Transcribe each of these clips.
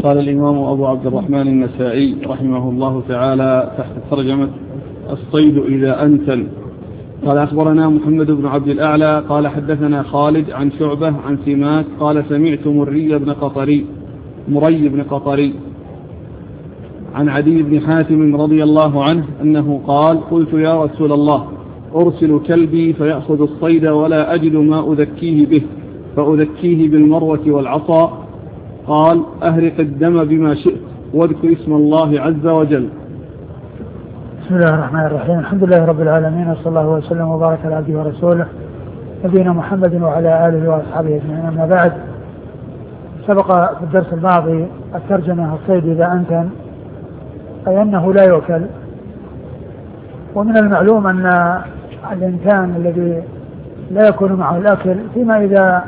قال الإمام أبو عبد الرحمن النسائي رحمه الله تعالى تحت ترجمة الصيد إذا أنتن. قال أخبرنا محمد بن عبد الأعلى قال حدثنا خالد عن شعبة عن سماك قال سمعت مري بن قطري عن عدي بن حاتم رضي الله عنه أنه قال قلت يا رسول الله أرسل كلبي فيأخذ الصيد ولا أجد ما أذكيه به فأذكيه بالمروة والعصا. قال أهرق الدم بما شئت واذكر اسم الله عز وجل. بسم الله الرحمن الرحيم. الحمد لله رب العالمين، وصلى الله وسلم وبارك على عبده ورسوله نبينا محمد وعلى آله وأصحابه أجمعين. أما بعد، سبق في الدرس الماضي الترجمة الصيد إذا أنتن، أي أنه لا يؤكل. ومن المعلوم أن الإنسان الذي لا يكون معه الأكل فيما إذا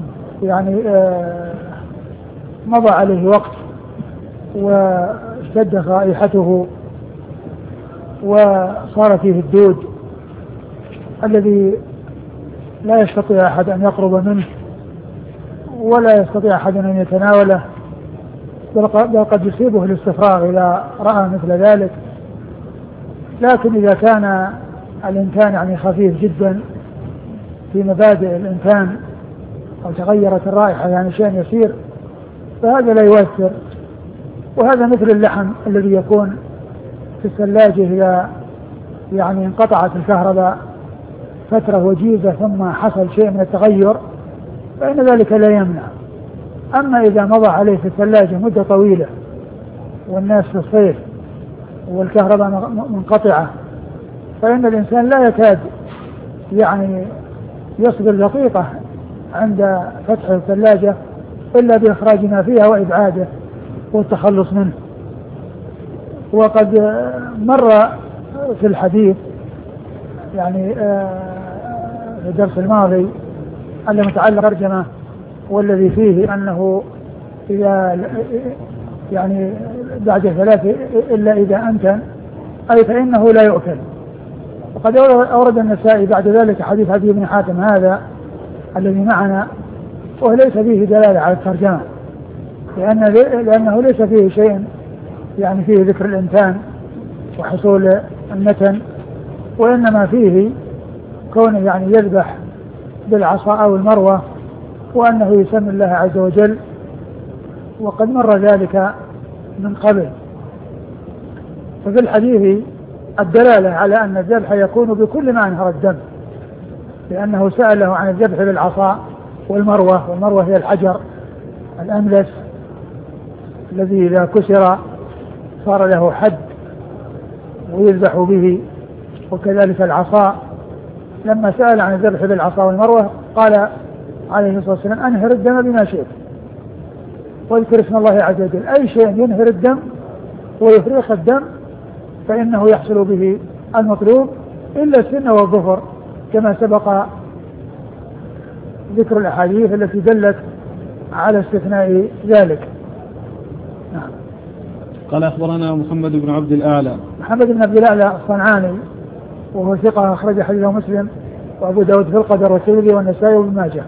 مضى عليه وقت واشتدت رائحته وصار فيه الدود الذي لا يستطيع أحد أن يقرب منه ولا يستطيع أحد أن يتناوله، بل قد يصيبه الاستفراغ إذا رأى مثل ذلك. لكن إذا كان الإنسان خفيف جدا في مبادئ الإنسان أو تغيرت الرائحة شيء يسير، فهذا لا يؤثر. وهذا مثل اللحم الذي يكون في الثلاجة إذا انقطعت الكهرباء فترة وجيزة ثم حصل شيء من التغير فإن ذلك لا يمنع. أما إذا مضى عليه في الثلاجة مدة طويلة والناس في الصيف والكهرباء منقطعة، فإن الإنسان لا يكاد يصبر دقيقة عند فتح الثلاجة إلا بإخراج ما فيها وإبعاده والتخلص منه. وقد مر في الحديث في الدرس الماضي المتعلق بالترجمة والذي فيه أنه إذا بعد ثلاث إلا إذا أنتن، أي فإنه لا يؤكل. وقد أورد النسائي بعد ذلك حديث عدي بن حاتم هذا الذي معنا، وليس فيه دلالة على الترجمة لأنه ليس فيه شيء فيه ذكر الإنسان وحصول المتن، وإنما فيه كونه يذبح بالعصا أو المروة وأنه يسمي الله عز وجل، وقد مر ذلك من قبل. ففي الحديث الدلالة على أن الذبح يكون بكل ما أنهر الدم، لأنه سأله عن الذبح بالعصا والمروة هي الحجر الأملس الذي إذا كسر صار له حد ويذبح به، وكذلك العصا. لما سأل عن الذبح بالعصا والمروة قال عليه الصلاة والسلام أنهر الدم بما شئت واذكر اسم الله عز وجل. أي شيء ينهر الدم ويفريق الدم فإنه يحصل به المطلوب إلا السن والظفر، كما سبق ذكر الأحاديث التي دلت على استثناء ذلك. نعم. قال أخبرنا محمد بن عبد الأعلى الصنعاني وهو ثقة أخرج حديثه مسلم وأبو داود في القدر والترمذي والنسائي وابن ماجه.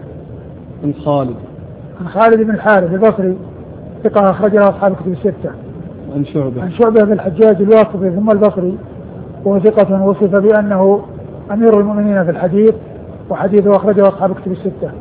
عن خالد بن الحارث البصري ثقة أخرج له أصحاب الكتب الستة. عن شعبة بن الحجاج الواسطي ثم البصري وهو ثقة وصف بأنه أمير المؤمنين في الحديث وحديثه أخرجه أصحاب الكتب الستة.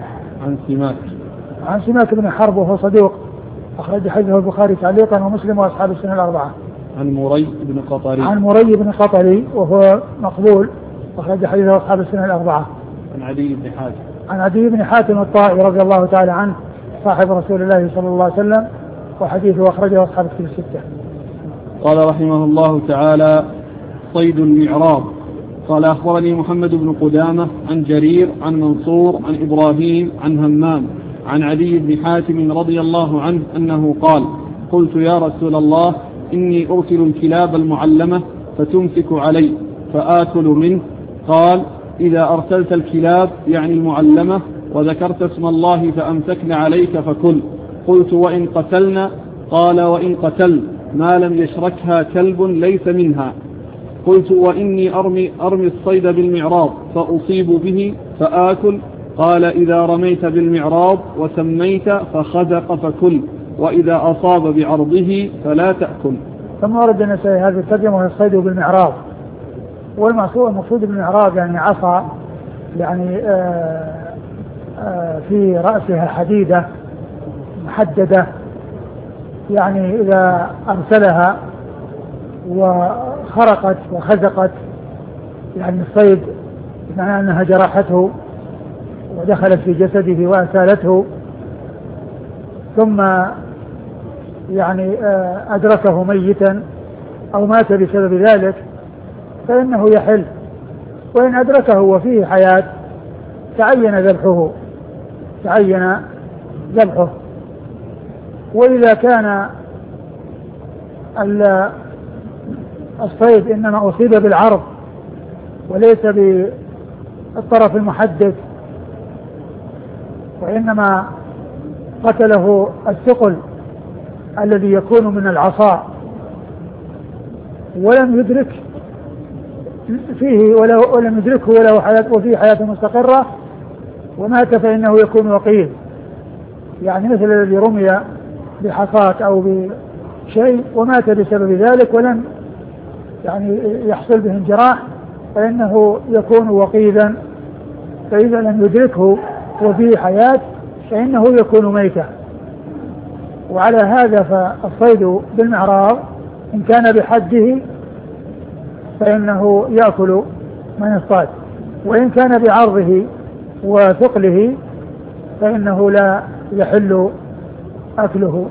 عن سماك بن حرب وهو صديق أخرج حديثه البخاري تعليقا ومسلم وأصحاب السنة الأربعة. عن مري بن قطري وهو مقبول أخرج حديثه أصحاب السنة الأربعة. عن عدي بن حاتم الطائي رضي الله تعالى عنه صاحب رسول الله صلى الله عليه وسلم وحديثه أخرجه أصحاب الكتب الستة. قال رحمه الله تعالى صيد المعراض. قال أخبرني محمد بن قدامة عن جرير عن منصور عن إبراهيم عن همام عن عدي بن حاتم رضي الله عنه أنه قال قلت يا رسول الله إني أرسل الكلاب المعلمة فتمسك علي فآكل منه. قال إذا أرسلت الكلاب المعلمة وذكرت اسم الله فأمسكن عليك فكل. قلت وإن قتلنا؟ قال وإن قتل ما لم يشركها كلب ليس منها. قلت وإني أرمي الصيد بالمعراض فأصيب به فآكل؟ قال إذا رميت بالمعراض وسميت فخزق فكل. وإذا أصاب بعرضه فلا تأكل. ثم ورد النسائي هذه الترجمة وهي الصيد بالمعراض. والمقصود بالمعراض يعني عصا يعني في رأسها حديدة محددة، يعني إذا أرسلها وخرقت وخزقت يعني الصيد بمعنى أنها جرحته ودخلت في جسده وأسالته ثم يعني أدركه ميتا أو مات بسبب ذلك فإنه يحل. وإن أدركه وفيه حياة تعين ذبحه. وإذا كان الصيد إنما أصيب بالعرض وليس بالطرف المحدد وإنما قتله الثقل الذي يكون من العصا ولم يدرك فيه ولم يدركه وله حياة وفيه حياة مستقرة ومات فإنه يكون وقيل، يعني مثل الذي رمي بحصاة أو بشيء ومات بسبب ذلك ولم يعني يحصل به انجراح فإنه يكون وقيدا. فإذا لم يدركه وفيه حياة فإنه يكون ميتا. وعلى هذا فالصيد بالمعراض إن كان بحده فإنه يأكل من اصطاد، وإن كان بعرضه وثقله فإنه لا يحل أكله.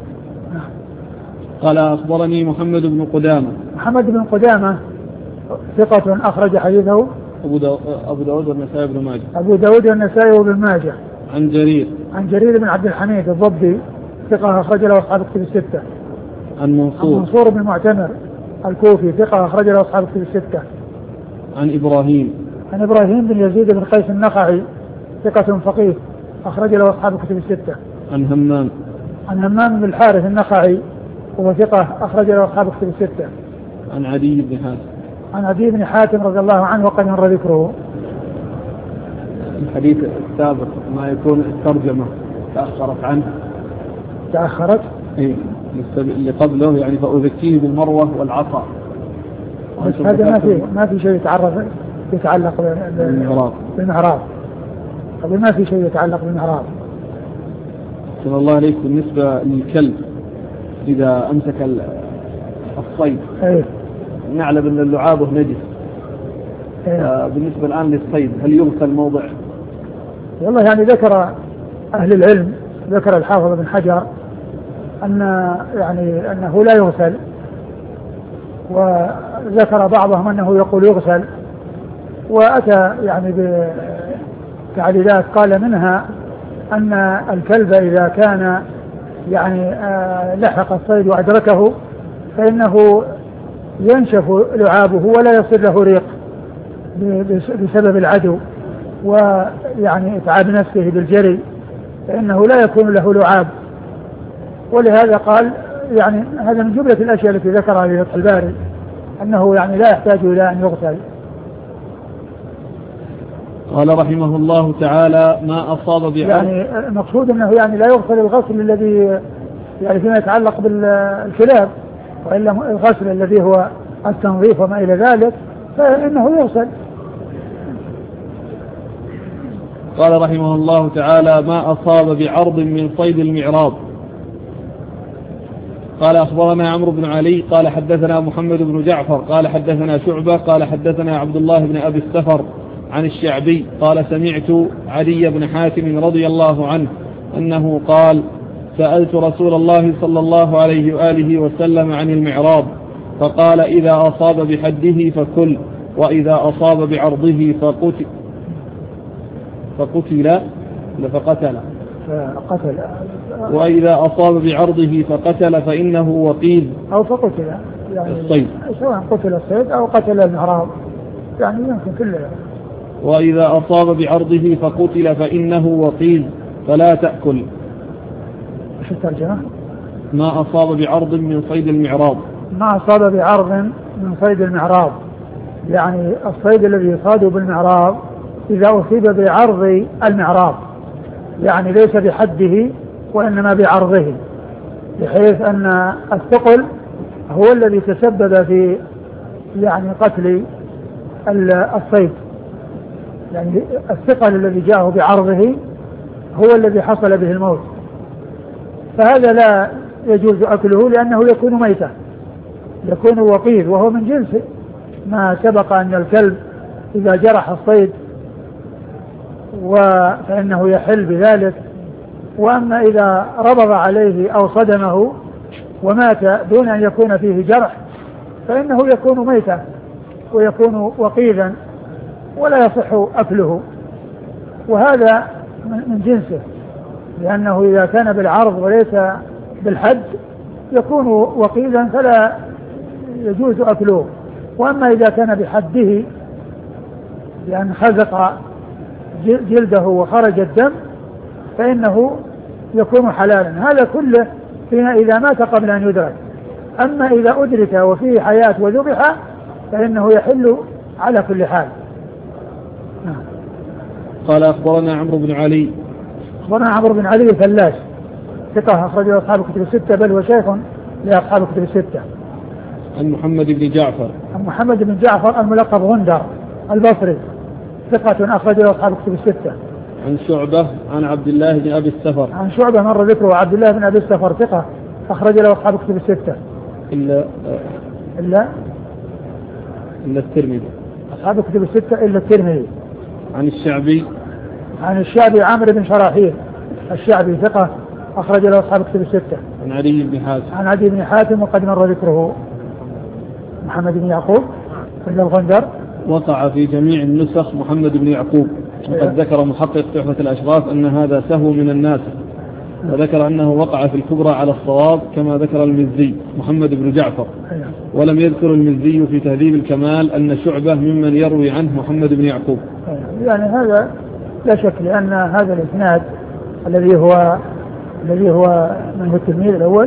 قال أخبرني محمد بن قدامة ثقة أخرج حديثه أبو داود والنسائي وابن ماجه. عن جرير بن عبد الحميد الضبي ثقة أخرج له أصحاب الكتب الستة. عن منصور بن معتمر الكوفي ثقة أخرج له أصحاب الكتب الستة. عن إبراهيم بن يزيد بن قيس النخعي ثقة فقيه أخرج له أصحاب الكتب الستة. عن همام بن الحارث النخعي وهو ثقة أخرج له أصحاب الكتب الستة. عن عدي بن حاتم رضي الله عنه وقد مر ذكره. الحديث السابق ما يكون الترجمة تأخرت إيه اللي قبله يعني فأذكيه بالمروة والعصا. بس هذا ما في شيء يتعلق بالمعراض. طب ما في شيء يتعلق بالمعراض. صلى الله عليك. بالنسبة للكلب إذا أمسك الصيد نعلم أن اللعابه نجس. بالنسبة الآن للصيد هل يغسل موضع؟ والله يعني ذكر أهل العلم، ذكر الحافظ بن حجر أنه لا يغسل، وذكر بعضهم أنه يقول يغسل، وأتى يعني بتعليلات قال منها أن الكلب إذا كان يعني لحق الصيد وأدركه فإنه ينشف لعابه ولا يصير له ريق بسبب العدو ويعني إتعاب نفسه بالجري، فإنه لا يكون له لعاب. ولهذا قال يعني هذا من جملة الأشياء التي ذكرها في فتح الباري أنه يعني لا يحتاج إلى أن يغسل. قال رحمه الله تعالى ما أصاب يعني المقصود أنه يعني لا يغسل الغسل الذي يعني فيما يتعلق بالكلاب، وإلا الغسل الذي هو التنظيف وما إلى ذلك فإنه يغسل. قال رحمه الله تعالى ما أصاب بعرض من صيد المعراض. قال أخبرنا عمرو بن علي قال حدثنا محمد بن جعفر قال حدثنا شعبة قال حدثنا عبد الله بن أبي السفر عن الشعبي قال سمعت عدي بن حاتم رضي الله عنه أنه قال سألت رسول الله صلى الله عليه وآله وسلم عن المعراض فقال إذا أصاب بحده فكل وإذا أصاب بعرضه فقتل وإذا أصاب بعرضه فقتل فإنه وقيد أو فقتل يعني الصيد، سواء قتل الصيد أو قتل المعراض يعني يمكن كله. وإذا أصاب بعرضه فقتل فإنه وقيد فلا تأكل. ايش الترجمة؟ ما أصاب بعرض من صيد المعراض. ما أصاب بعرض من صيد المعراض يعني الصيد الذي يصاد بالمعراض إذا أصيب بعرض المعراض يعني ليس بحده وإنما بعرضه، بحيث أن الثقل هو الذي تسبب في يعني قتل الصيد، يعني الثقل الذي جاءه بعرضه هو الذي حصل به الموت، فهذا لا يجوز أكله لأنه يكون ميتا، يكون وقيذ، وهو من جنس ما سبق أن الكلب إذا جرح الصيد فإنه يحل بذلك. وأما إذا ربض عليه أو صدمه ومات دون أن يكون فيه جرح فإنه يكون ميتا ويكون وقيذا ولا يصح أكله، وهذا من جنسه، لأنه إذا كان بالعرض وليس بالحد يكون وقيذا فلا يجوز أكله. وأما إذا كان بحده لأن خزق جلده وخرج الدم فإنه يكون حلالا. هذا كله فيما إذا مات قبل أن يدرك. أما إذا أدرك وفيه حياة وذبح فإنه يحل على كل حال. قال أخبرنا عمرو بن علي. أخبرنا عمرو بن علي الفلاس ثقة أخرجه أصحاب الكتب الستة، بل هو شيخ لأصحاب الكتب الستة. عن محمد بن جعفر. عن محمد بن جعفر الملقب غندر البصري ثقة أخرجه أصحاب الكتب الستة. عن شعبة عن عبد الله بن أبي السفر. عن شعبة مر ذكره عبد الله بن أبي السفر ثقة أخرج له أصحاب الكتب الستة إلا الترمذي. أصحاب الكتب الستة إلا الترمذي. عن الشعبي. عن الشعبي عمرو بن شراحيل الشعبي ثقة أخرج له أصحاب الكتب الستة. عن علي بن حاتم. عن علي بن حاتم وقد مر ذكره. محمد بن يعقوب إلا الغندر. وقع في جميع النسخ محمد بن يعقوب، وقد ذكر محقق تحفة الأشراف أن هذا سهو من الناس، وذكر أنه وقع في الكبرى على الصواب كما ذكر المزي محمد بن جعفر، ولم يذكر المزي في تهذيب الكمال أن شعبة ممن يروي عنه محمد بن يعقوب. يعني هذا لا شك، لأن هذا الإسناد الذي هو من هو التلميذ الأول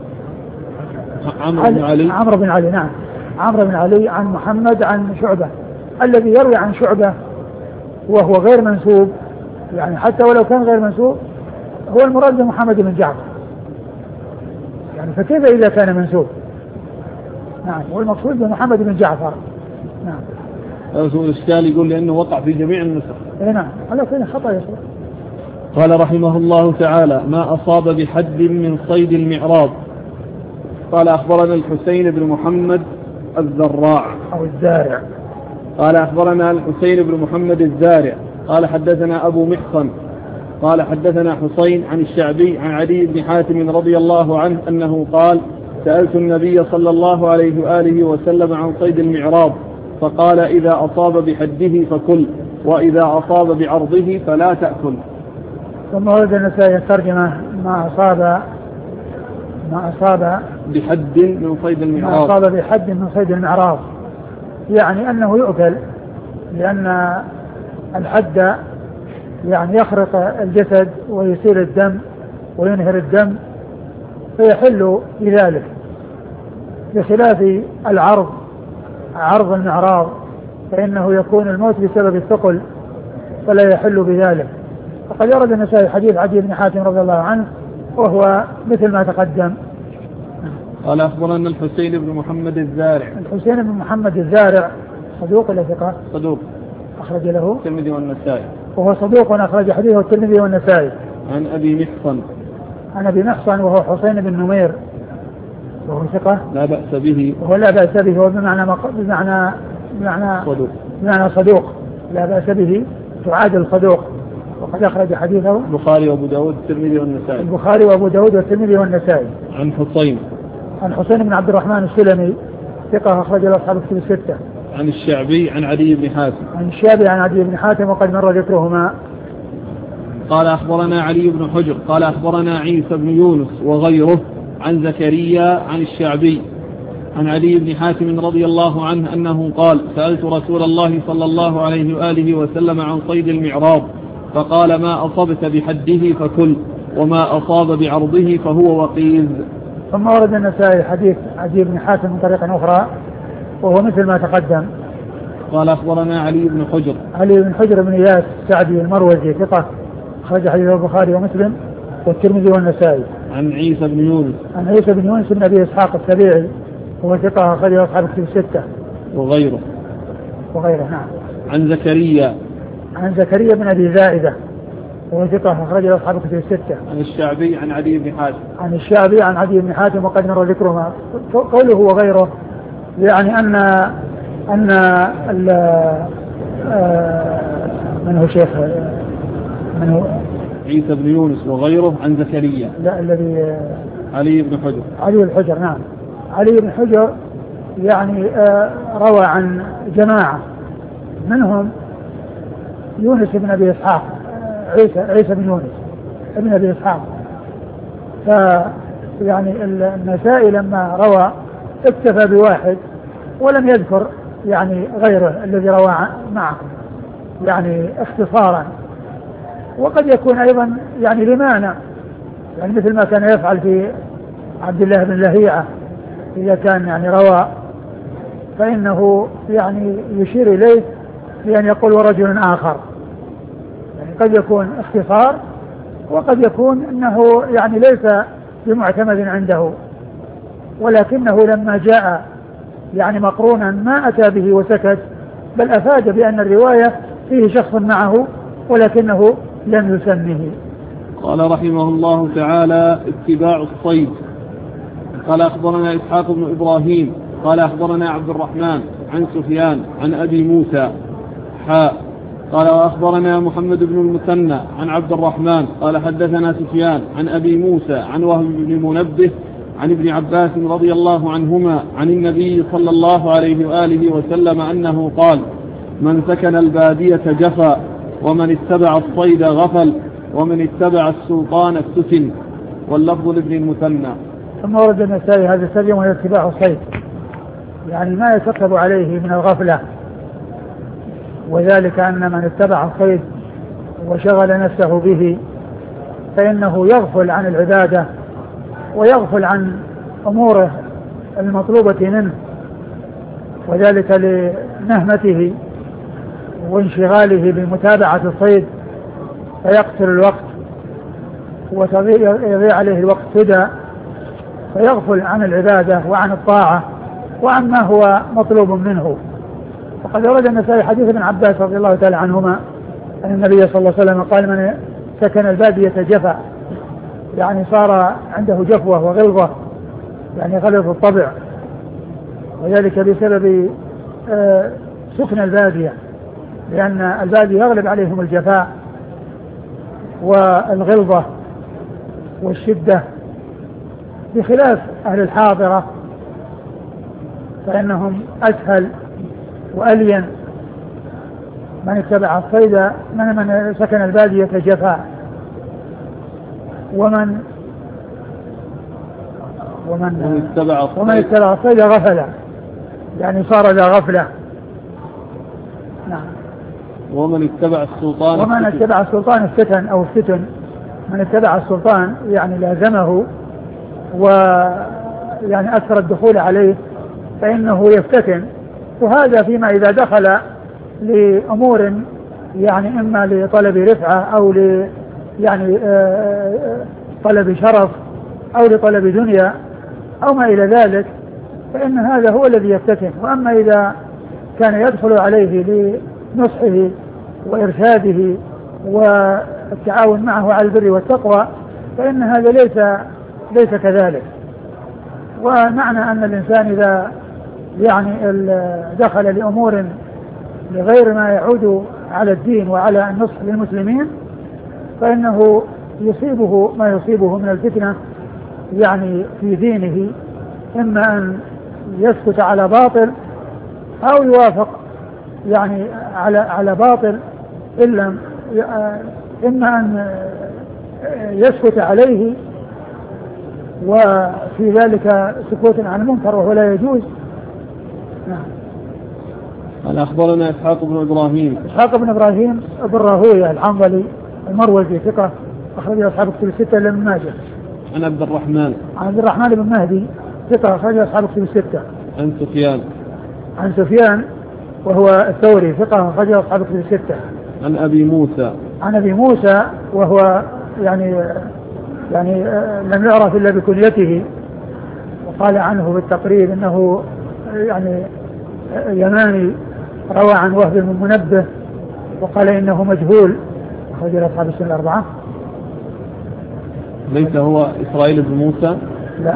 عمرو بن علي. عمرو بن علي، نعم، عمرو بن علي عن محمد عن شعبة. الذي يروي عن شعبة وهو غير منسوب، يعني حتى ولو كان غير منسوب هو المراد محمد بن جعفر، يعني فكيف إذا كان منسوب؟ نعم، والمقصود بمحمد بن جعفر. نعم. هذا الإشكال يقول لأنه وقع في جميع النسخ. نعم، على كل خطأ يصير. قال رحمه الله تعالى: ما أصاب بحد من صيد المعراض. قال أخبرنا الحسين بن محمد الزراع أو الزارع. قال أخبرنا الحسين بن محمد الزارع قال حدثنا أبو محصن قال حدثنا حسين عن الشعبي عن علي بن حاتم رضي الله عنه أنه قال: سألت النبي صلى الله عليه وآله وسلم عن صيد المعراض فقال: إذا أصاب بحده فكل، وإذا أصاب بعرضه فلا تأكل. ثم ورد النسائي الترجمة ما أصاب بحد من صيد المعراض. ما أصاب بحد من صيد المعراض يعني أنه يؤكل، لأن الحد يعني يخرق الجسد ويسيل الدم وينهر الدم فيحل بذلك، بخلاف عرض المعراض فإنه يكون الموت بسبب الثقل فلا يحل بذلك. وقد يرد النسائي حديث عدي بن حاتم رضي الله عنه وهو مثل ما تقدم. قال أخبرنا الحسين بن محمد الزارع. الحسين بن محمد الزارع صدوق ولا ثقة؟ صدوق أخرج له الترمذي والنسائي. وهو صدوق أخرج حديثه الترمذي والنسائي. عن أبي محصن. عن أبي محصن وهو حسين بن نمير وهو ثقة لا بأس به. وهو لا بأس به، هو بمعنى صدوق لا بأس به، تعادل صدوق. وقد أخرج حديثه البخاري وأبو داود والترمذي والنسائي. البخاري وأبو داود والترمذي والنسائي. عن حسين. عن حسين بن عبد الرحمن السلمي ثقة أخرج له أصحاب الكتب الستة. عن الشعبي عن علي بن حاتم. عن الشعبي عن علي بن حاتم وقد مر ذكرهما. قال أخبرنا علي بن حجر قال أخبرنا عيسى بن يونس وغيره عن زكريا عن الشعبي عن علي بن حاتم رضي الله عنه أنه قال: سألت رسول الله صلى الله عليه وآله وسلم عن صيد المعراض فقال: ما أصبت بحده فكل، وما أصاب بعرضه فهو وقيذ. ثم ورد النسائي حديث علي بن حاتم من طريقة أخرى وهو مثل ما تقدم. قال أخبرنا علي بن حجر. علي بن حجر بن إياس السعدي المروزي ثقة أخرج حديث البخاري ومسلم والترمذي والنسائي. عن عيسى بن يونس. عن عيسى بن يونس بن أبي إسحاق السبيعي وهو ثقة أخرجه أصحاب الكتب الستة. وغيره نعم. عن زكريا. عن زكريا بن أبي زائدة وهو ثقة أخرجه أصحاب الكتب الستة. عن الشعبي عن عدي بن حاتم. عن الشعبي عن عدي بن حاتم وقد مر ذكرهما. قوله وغيره يعني أن من هو شيخ من هو عيسى بن يونس وغيره عن زكريا. لا الذي علي بن حجر. علي بن حجر نعم. علي بن حجر يعني روى عن جماعة منهم يونس بن أبي إسحاق عيسى بن يونس ابن أبي إسحاق. فيعني النسائي لما روى اكتفى بواحد ولم يذكر يعني غيره الذي روى معه يعني اختصارا. وقد يكون أيضا يعني لمانع يعني مثل ما كان يفعل في عبد الله بن لهيعة إذا كان يعني روى فإنه يعني يشير إليه بأن يقول ورجل آخر يعني قد يكون اختصار وقد يكون أنه يعني ليس بمعتمد عنده ولكنه لما جاء يعني مقرونا ما أتى به وسكت بل أفاد بأن الرواية فيه شخص معه ولكنه لم يسمه. قال رحمه الله تعالى اتباع الصيد. قال أخبرنا إسحاق بن إبراهيم قال أخبرنا عبد الرحمن عن سفيان عن أبي موسى قال وأخبرنا محمد بن المثنى عن عبد الرحمن قال حدثنا سفيان عن أبي موسى عن وهب بن منبه عن ابن عباس رضي الله عنهما عن النبي صلى الله عليه وآله وسلم أنه قال من سكن البادية جفا ومن اتبع الصيد غفل ومن اتبع السلطان افتتن. واللفظ لابن المثنى. ثم ورد النسائي هذا الترجمة وهي اتباع الصيد يعني ما يترتب عليه من الغفلة وذلك أن من اتبع الصيد وشغل نفسه به فإنه يغفل عن العبادة ويغفل عن أموره المطلوبة منه وذلك لنهمته وانشغاله بمتابعة الصيد فيقتل الوقت ويضيع عليه الوقت سدى فيغفل عن العبادة وعن الطاعة وعن ما هو مطلوب منه. وقد ورد النسائي حديث ابن عباس رضي الله تعالى عنهما أن النبي صلى الله عليه وسلم قال من سكن البادية جفا يعني صار عنده جفوة وغلظة يعني غلظ الطبع وذلك بسبب سكن البادية لأن البادية يغلب عليهم الجفاء والغلظة والشدة بخلاف أهل الحاضرة فإنهم أسهل وألين. من اتبع الصيد من سكن البادية جفاء ومن اتبع الصيد غفلا يعني صار ذا غفلة. نعم. ومن اتبع السلطان افتتن أو افتتن. من اتبع السلطان يعني لازمه ويعني أكثر الدخول عليه فإنه يفتتن وهذا فيما إذا دخل لأمور يعني إما لطلب رفعة أو يعني طلب شرف أو لطلب دنيا أو ما إلى ذلك فإن هذا هو الذي يفتتن. وأما إذا كان يدخل عليه لنصحه وإرشاده والتعاون معه على البر والتقوى فإن هذا ليس كذلك. ومعنى أن الإنسان إذا يعني دخل لأمور لغير ما يعود على الدين وعلى النصح للمسلمين فإنه يصيبه ما يصيبه من الفتنة يعني في دينه إما أن يسكت على باطل أو يوافق يعني على باطل إما أن يسكت عليه وفي ذلك سكوت عن المنكر وهو لا يجوز. نعم. قال أخبرنا إسحاق بن إبراهيم بن راهويه الحنظلي المروزي ثقة أخرجه أصحاب الكتب الستة إلا ابن ماجه. عن عبد الرحمن بن مهدي ثقة أخرجه أصحاب الكتب الستة. عن سفيان وهو الثوري ثقة أخرجه أصحاب الكتب الستة. عن أبي موسى وهو يعني يعني لم يعرف إلا بكنيته، وقال عنه بالتقريب أنه يعني يماني روى عن وهب بن منبه، وقال إنه مجهول، أخرج له أصحاب السنن الأربعة. ليس هو إسرائيل بن موسى؟ لا،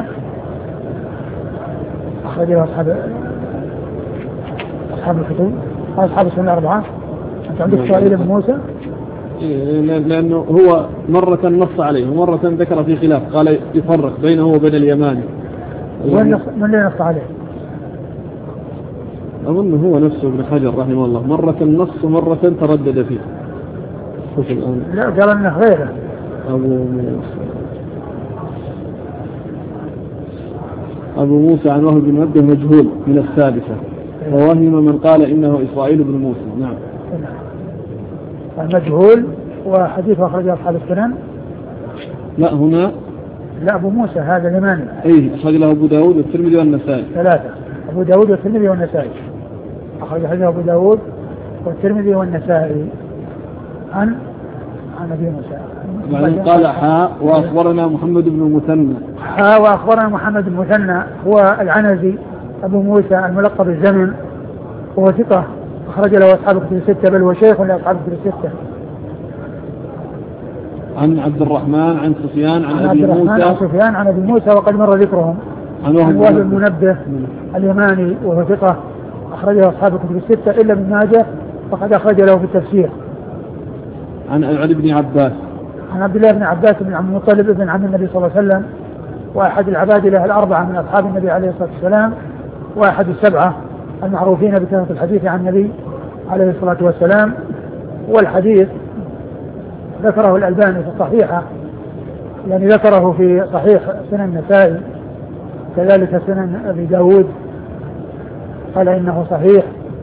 أخرج له أصحاب الكتب، أصحاب السنن الأربعة. أنت عندك إسرائيل بن موسى؟ لأنه هو مرة نص عليه ومرة ذكر في خلاف، قال يفرق بينه وبين اليماني. من اللي نص عليه؟ أظن هو نفسه ابن حجر رحمه الله، مرة نص ومرة تردد فيه. شوف الآن. لا، قال أنه غيره. أبو موسى عن وهب بن منبه مجهول من السادسة، ووهم من قال إنه إسرائيل بن موسى. نعم. المجهول وحديث أخرجه أصحاب السنن. لا هنا لا، أبو موسى هذا اليماني. أيه، أخرج له أبو داود والترمذي والنسائي. ثلاثة، أبو داود والترمذي والنسائي. أخرج حديث أبو داود والترمذي والنسائي عن أبي موسى. بعدين قال حاء وأخبرنا محمد بن المثنى. حاء وأخبرنا محمد بن المثنى هو العنزي أبو موسى الملقب الزمن، وهو ثقة أخرج له أصحاب الكتب الستة، بل هو شيخ لأصحاب الكتب الستة. عن عبد الرحمن عن سفيان عن أبي موسى. عن سفيان عن أبي موسى وقد مر ذكرهم. عن وهب المنبه اليماني وهو ثقة أخرج له أصحاب الكتب الستة إلا ابن ماجه فقد أخرج له في التفسير. عن ابن عباس. عن عبد الله بن عباس بن عبد المطلب ابن عم النبي صلى الله عليه وسلم، وأحد العبادلة الأربعة من أصحاب النبي عليه الصلاة والسلام، وأحد السبعة المعروفين بكثرة الحديث عن النبي عليه الصلاة والسلام. والحديث ذكره الألباني في الصحيحة، يعني ذكره في صحيح سنن النسائي، كذلك سنن أبي داود، قال إنه صحيح.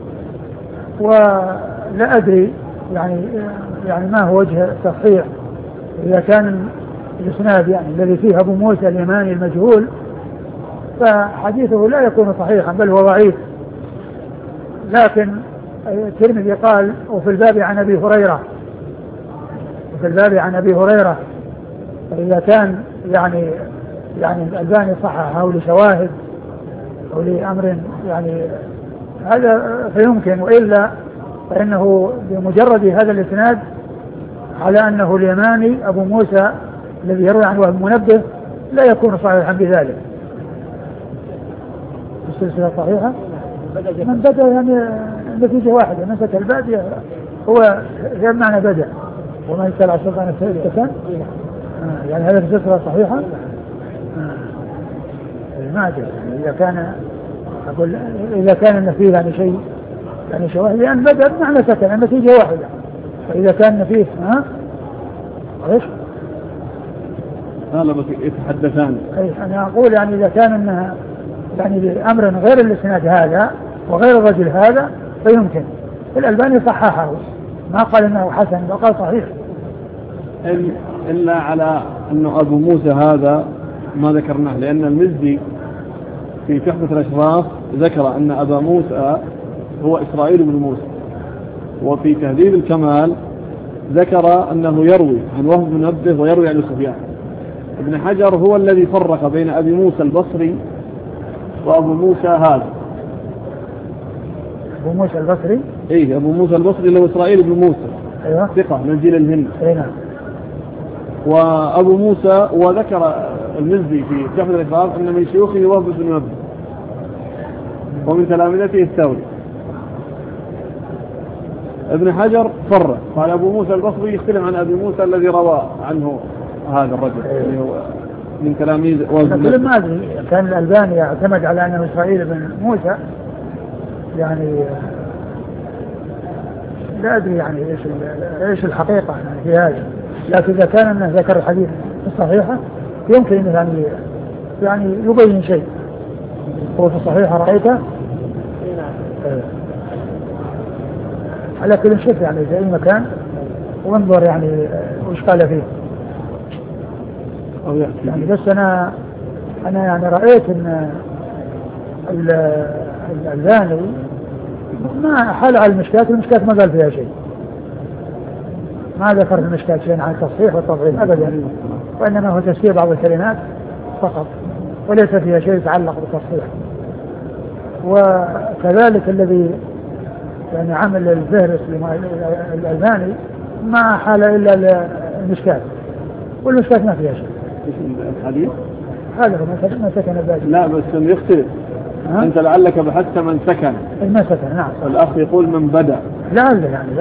ولا أدري يعني ما هو وجه التصحيح إذا كان الإسناد يعني الذي فيه أبو موسى اليماني المجهول، فحديثه لا يكون صحيحا بل هو ضعيف. لكن الترمذي قال وفي الباب عن أبي هريرة، وفي الباب عن أبي هريرة، فإذا كان يعني الألباني صححه لشواهد أو لأمر يعني هذا فيمكن، وإلا فإنه بمجرد هذا الإسناد على أنه اليماني أبو موسى الذي يروي عن وهب منبه لا يكون صحيحا بذلك. السلسلة صحيحة من بدأ يعني نتيجة واحدة، مسك البادية هو غير معنى بدأ وما يسأل عن سلطان السكن، يعني هذا السلسلة صحيحة. ما أدري إذا كان النفيه يعني شيء يعني شواهد، لأن بدأ بمعنى سكن النتيجة واحدة، فإذا كان فيه ايش؟ طالما يتحدثان. اي انا اقول يعني اذا كان انها يعني بامر غير الاسناد هذا وغير الرجل هذا فيمكن. الألباني صححه، ما قال انه حسن بل قال صحيح. الا على انه ابو موسى هذا ما ذكرناه، لان المزي في تحفة الاشراف ذكر ان ابا موسى هو إسرائيل بن موسى، وفي تهذيب الكمال ذكر أنه يروي عن وهب بن منبه ويروي عن سفيان. ابن حجر هو الذي فرق بين أبي موسى البصري وأبو موسى هذا. أبو موسى البصري؟ إيه، أبو موسى البصري اللي هو إسرائيل بن موسى. أيوة. ثقة من جيل الهند. أيوة. وأبو موسى وذكر المزي في تحفة الاشراف أن من شيوخه وهب بن منبه ومن تلامذته الثوري. ابن حجر فرق قال أبو موسى البصري يختلف عن أبي موسى الذي روى عنه هذا الرجل اللي هو من تلاميذ وزن. ما أدري كان الألباني يعتمد على أنه إسرائيل بن موسى، يعني لا أدري يعني إيش الحقيقة يعني في هذا، لكن إذا كان أنه ذكر الحديث الصحيحة يمكن أنه يعني يبين شيء. هو في الصحيحة رأيته على كل شيء يعني في أي مكان وانظر يعني وش قال فيه يعني. بس أنا يعني رأيت أن الألباني ما حال على المشكات ما قال فيها شيء، ما ذكر في المشكات شيء عن التصحيح والتضعيف أبدا. وإنما هو تسكير بعض الكلمات فقط وليس فيها شيء يتعلق بالتصحيح. وكذلك الذي يعني عمل الفهرس الألباني ما حال إلا المشكات، والمشكات ما فيها شيء. الحديث هذا هو ما سكن الباقي. لا بس يختلف. أنت لعلك بحثت من سكن. ما سكن نعم. الأخ يقول من بدأ. لعل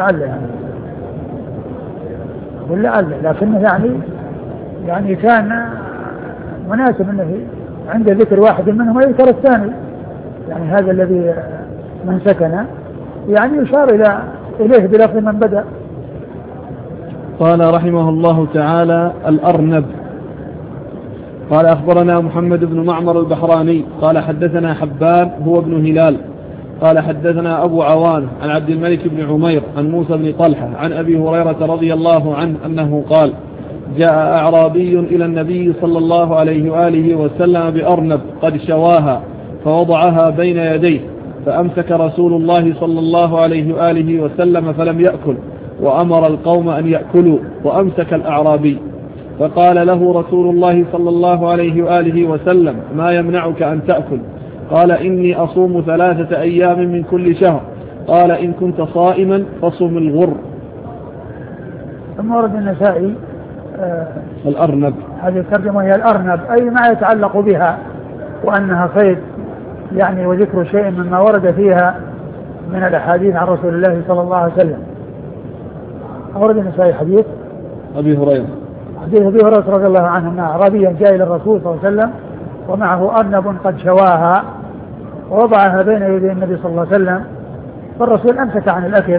لكنه يعني كان مناسب أنه عند ذكر واحد منهم يذكر الثاني. يعني هذا الذي من سكن يعني يشار إليه بلفظ من بدأ. قال رحمه الله تعالى: الأرنب. قال أخبرنا محمد بن معمر البحراني قال حدثنا حبان هو ابن هلال قال حدثنا أبو عوان عن عبد الملك بن عمير عن موسى بن طلحة عن أبي هريرة رضي الله عنه أنه قال: جاء أعرابي إلى النبي صلى الله عليه وآله وسلم بأرنب قد شواها فوضعها بين يديه، فأمسك رسول الله صلى الله عليه وآله وسلم فلم يأكل، وأمر القوم أن يأكلوا، وأمسك الأعرابي، فقال له رسول الله صلى الله عليه وآله وسلم: ما يمنعك أن تأكل؟ قال: إني أصوم 3 أيام من كل شهر. قال: إن كنت صائما فصم الغر. ثم ورد النسائي الأرنب. هذه الترجمة هي الأرنب، أي ما يتعلق بها وأنها صيد يعني، وذكر شيء مما ورد فيها من الأحاديث عن رسول الله صلى الله عليه وسلم. ورد النسائي حديث أبي هريرة رضي الله عنه أن أعرابيا جاء إلى الرسول صلى الله عليه وسلم ومعه أرنب قد شواها ووضعها بين يدي النبي صلى الله عليه وسلم، فالرسول أمسك عن الأكل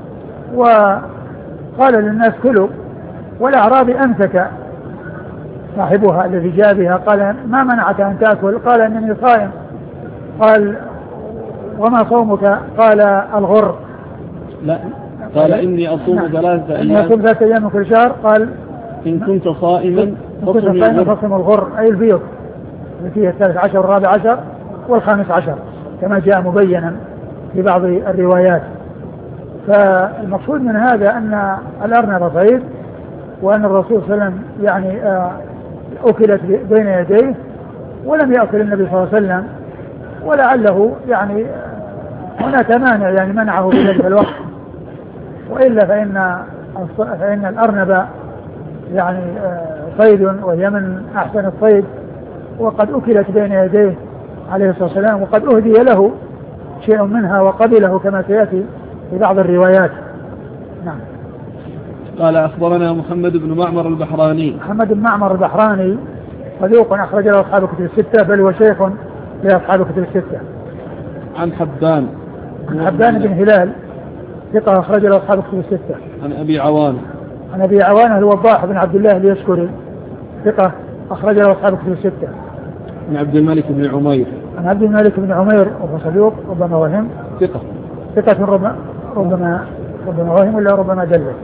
وقال للناس كلوا، والأعرابي أمسك صاحبها الذي جاء بها قال: ما منعك أن تأكل؟ قال: إنني صائم. قال: وما صومك؟ قال: الغر. لا، قال: إني أصوم 3 أيام. إني أصوم 3 أيام من كل شهر. قال: إن كنت صائما فصم الغر، أي البيض التي هي 13 والرابع عشر والخامس عشر كما جاء مبينا في بعض الروايات. فالمقصود من هذا أن الأرنب صيد، وأن الرسول صلى الله عليه وسلم يعني أكلت بين يديه ولم يأكل النبي صلى الله عليه وسلم، ولعله يعني هناك مانع يعني منعه في ذلك الوقت، وإلا فإن الأرنب يعني صيد، وهي من أحسن الصيد، وقد أكلت بين يديه عليه الصلاة والسلام، وقد أهدي له شيء منها وقبله كما سيأتي في بعض الروايات. نعم. قال أخبرنا محمد بن معمر البحراني. محمد بن معمر البحراني صدوق أخرج له أصحاب الكتب الستة، بل هو شيخ لأصحاب الكتب الستة. عن حبان بن هلال ثقة أخرج له أصحاب الكتب الستة. عن أبي عوانة الوضاح بن عبد الله اليشكري ثقة أخرج له أصحاب الكتب الستة. عن عبد الملك بن عمير وهو صدوق ربما وهم. ثقة ربما وهم ولا ربما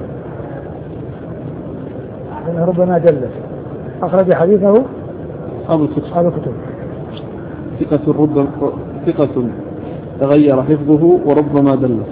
دلس. أخرج حديثه أصحاب الكتب. ثقة تغير حفظه وربما دلس.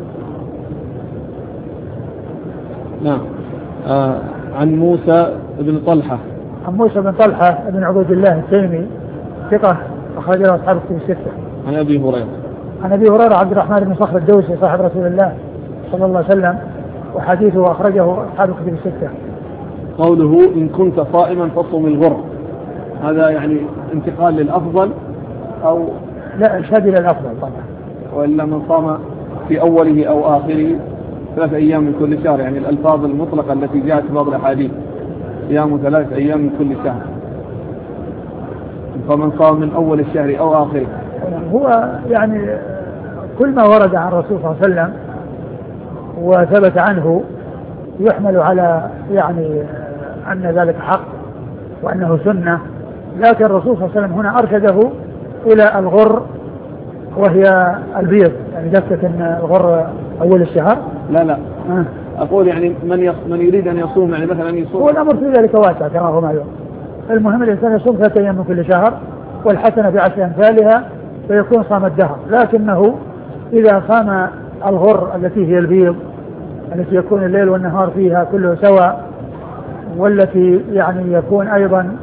نعم. عن موسى بن طلحة بن عبيد الله التيمي ثقة أخرج له أصحاب الكتب الستة. عن أبي هريرة عبد الرحمن بن صخر الدوسي صاحب رسول الله صلى الله عليه وسلم، وحديثه أخرجه أصحاب الكتب الستة. قوله: إن كنت صائما فصم الغر، هذا يعني انتقال للأفضل أو لا؟ إرشاد إلى الأفضل طبعا. وإلا من صام في أوله أو آخره 3 أيام من كل شهر، يعني الألفاظ المطلقة التي جاءت في بعض الأحاديث: صيام 3 أيام من كل شهر، فمن صام من أول الشهر أو آخره. هو يعني كل ما ورد عن الرسول صلى الله عليه وسلم وثبت عنه يحمل على يعني أن ذلك حق وأنه سنة، لكن الرسول صلى الله عليه وسلم هنا أرشده إلى الغر، وهي البيض، يعني دفة أن الغر أول الشهر. لا أقول يعني من يريد أن يصوم، يعني مثلا يصوم، هو الأمر في ذلك واسع كما هو معلوم. المهم الإنسان يصوم 3 أيام من كل شهر، والحسنة ب10 أمثالها، فيكون صام الدهر. لكنه إذا صام الغر التي هي البيض التي يكون الليل والنهار فيها كله سواء، والتي يعني يكون أيضا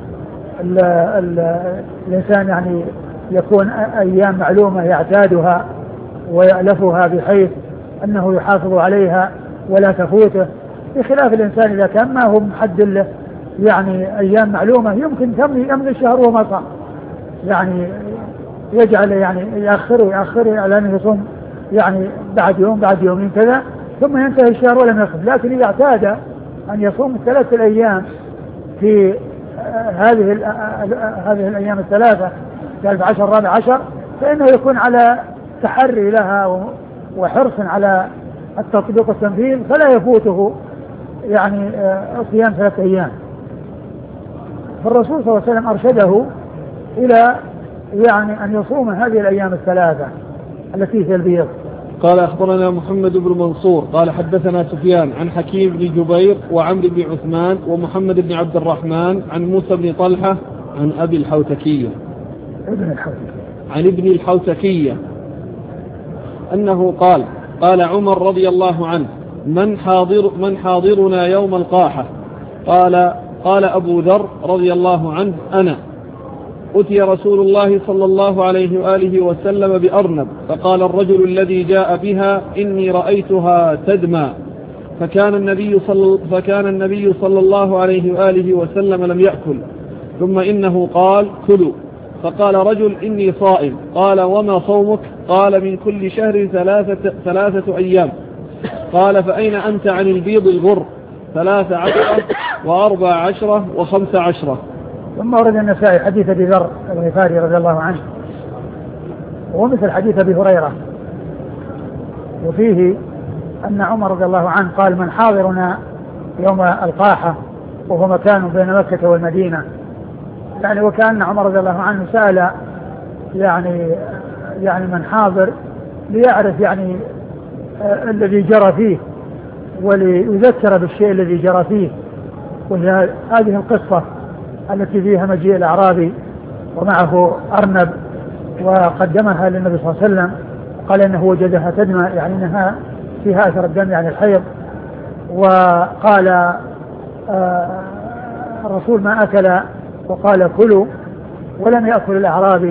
الإنسان يعني يكون أيام معلومة يعتادها ويألفها بحيث أنه يحافظ عليها ولا تفوته، بخلاف الإنسان إذا كان ما هو محدد له يعني أيام معلومة يمكن يمضي الشهر وما صام، يعني يجعل يعني يأخر على أن يصوم يعني بعد يوم بعد يومين كذا ثم ينتهي الشهر ولم يصم. لكن إذا اعتاد أن يصوم 3 أيام في هذه الأيام الثلاثة 13 14 فإنه يكون على تحري لها وحرص على التطبيق والتنفيذ فلا يفوته يعني صيام 3 أيام. فالرسول صلى الله عليه وسلم أرشده إلى يعني أن يصوم هذه الأيام الثلاثة التي هي البيض. قال أخبرنا محمد بن منصور قال حدثنا سفيان عن حكيم بن جبير وعمرو بن عثمان ومحمد بن عبد الرحمن عن موسى بن طلحة عن أبي الحوتكية عن ابن الحوتكية أنه قال عمر رضي الله عنه من حاضرنا يوم القاحة؟ قال أبو ذر رضي الله عنه أنا. أتي رسول الله صلى الله عليه وآله وسلم بأرنب فقال الرجل الذي جاء بها إني رأيتها تدمى، فكان النبي صلى الله عليه وآله وسلم لم يأكل، ثم إنه قال كلوا، فقال رجل إني صائم، قال وما صومك؟ قال من كل شهر 3 أيام. قال فأين أنت عن البيض الغر؟ 13 و14 و15. ثم ورد النسائي حديث أبي ذر الغفاري رضي الله عنه ومثل حديث أبي هريرة، وفيه أن عمر رضي الله عنه قال من حاضرنا يوم القاحة، وهو مكان بين مكة والمدينة، يعني وكأن عمر رضي الله عنه سأل يعني من حاضر ليعرف يعني الذي جرى فيه وليذكر بالشيء الذي جرى فيه. وهي هذه القصة التي فيها مجيء الأعرابي ومعه أرنب وقدمها للنبي صلى الله عليه وسلم، قال إنه وجدها تدمى يعني إنها فيها أثر الدم يعني الحيض، وقال الرسول ما أكل وقال كلوا، ولم يأكل الأعرابي،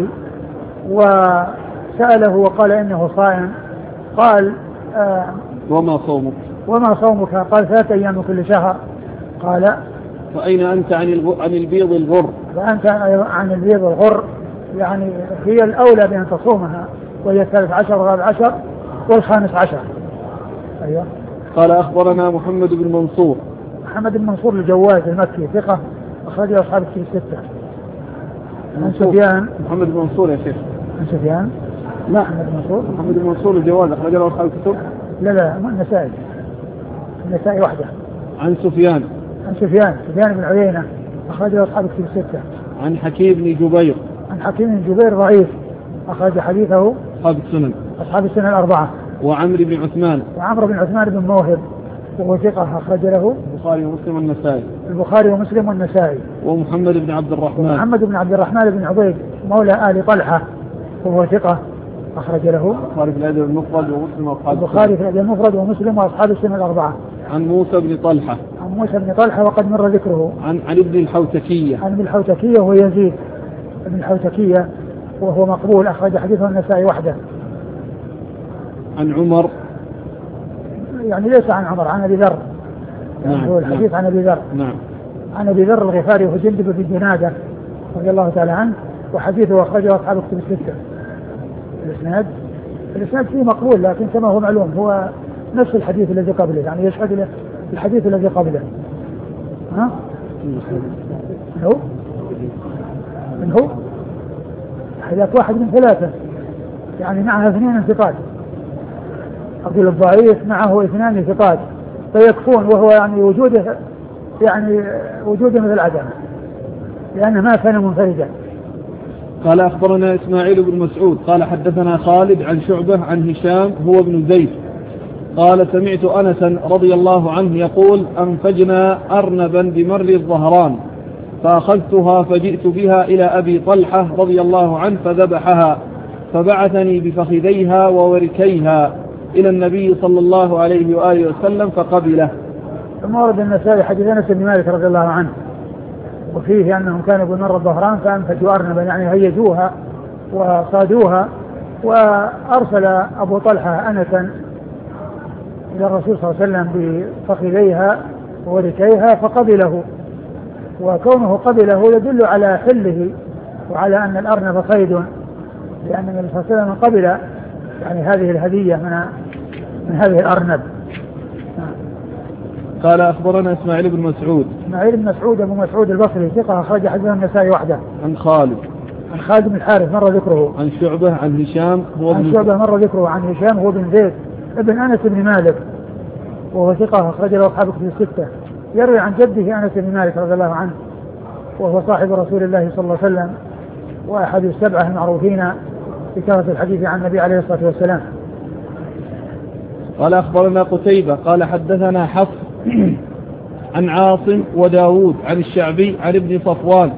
وسأله وقال إنه صائم، قال وما صومك؟ قال 3 أيام من كل شهر. قال فأين أنت عن البيض الغر؟ فأنت عن البيض الغر يعني هي الأولى بأن تصومها، وهي 13 و14 و15. أيوة. قال أخبرنا محمد بن منصور الجواز المكي ثقة أخرجه أصحاب الكتب 6. عن سفيان. محمد بن منصور يا شيخ. عن سفيان. لا محمد بن منصور الجواز أخرجه أصحاب الكتب. لا النسائي وحده. عن سفيان بن عيينة أخرجه أصحاب الكتب 6. عن حكيم بن جبير ضعيف أخرج حديثه أصحاب السنن 4. وعمرو بن عثمان بن موهب وهو ثقة أخرج له البخاري ومسلم والنسائي. ومحمد بن عبد الرحمن بن عبيد مولى آل طلحة وهو ثقة أخرج له البخاري في الأدب المفرد ومسلم وأصحاب السنن 4. عن موسى بن طلحة وقد مر ذكره. عن ابن الحوتكية وهو يزيد ابن الحوتكية وهو مقبول أخرج حديثه النسائي وحده. عن عمر يعني ليس عن عمر، عن أبي ذر. هو الحديث عن أبي ذر. عن أبي ذر الغفاري وهو جندب بن جنادة رضي الله تعالى عنه، وحديثه أخرجه أصحاب الكتب 6. الإسناد فيه مقبول، لكن كما هو معلوم هو نفس الحديث الذي قبله، يعني يشهد له الحديث الذي قبله. من هو حديث واحد من 3 يعني معها 2 انتقاد، أقول الضعيف معه 2 انتقاد فيكفون، وهو يعني وجوده مثل عدمه لأنه ما كان منفردا. قال أخبرنا إسماعيل بن مسعود قال حدثنا خالد عن شعبة عن هشام هو بن زيد قال سمعت أنسا رضي الله عنه يقول أنفجنا أرنبا بمر الظهران فأخذتها فجئت بها إلى أبي طلحة رضي الله عنه فذبحها، فبعثني بفخذيها ووركيها إلى النبي صلى الله عليه وآله وسلم فقبله. ثم ورد النسائي حديث أنس بن مالك رضي الله عنه وفيه أنهم كانوا بمر الظهران فأنفجوا أرنبا يعني هيجوها وصادوها، وأرسل أبو طلحة أنسا إلى الرسول صلى الله عليه وسلم بفخذيها وركيها فقبله، وكونه قبله يدل على حله وعلى أن الأرنب صيد، لأن النبي صلى الله عليه وسلم قبل يعني هذه الهدية من هذه الأرنب. قال أخبرنا إسماعيل بن مسعود. إسماعيل بن مسعود أبو مسعود البصري ثقة أخرج حديث النسائي وحده. عن خالد بن الحارث مر ذكره. عن شعبة عن هشام مر ذكره عن هشام هو بن زيد ابن أنس بن مالك وهو ثقة أخرج له أصحاب الكتب الستة، يروي عن جده أنس بن مالك رضي الله عنه وهو صاحب رسول الله صلى الله عليه وسلم وأحد السبعة المعروفين بكثرة الحديث عن النبي عليه الصلاة والسلام. قال أخبرنا قتيبة قال حدثنا حفص عن عاصم وداود عن الشعبي عن ابن صفوان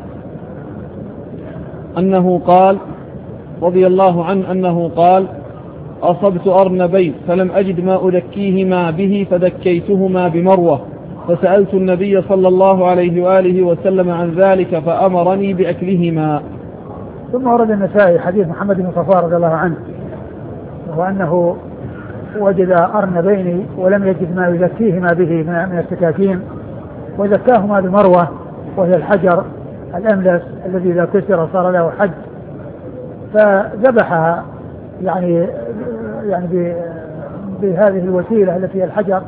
أنه قال رضي الله عنه أنه قال أصبت أرنبين فلم أجد ما أذكيهما به فذكيتهما بمروة فسألت النبي صلى الله عليه وآله وسلم عن ذلك فأمرني بأكلهما. ثم ورد النسائي حديث محمد بن صفوان رضي الله عنه وهو أنه وجد أرنبين ولم يجد ما يزكيهما به من السكاكين وزكاهما بمروة وهي الحجر الأملس الذي إذا كسر صار له حد، فذبحها يعني بهذه الوسيلة التي هي الحجر،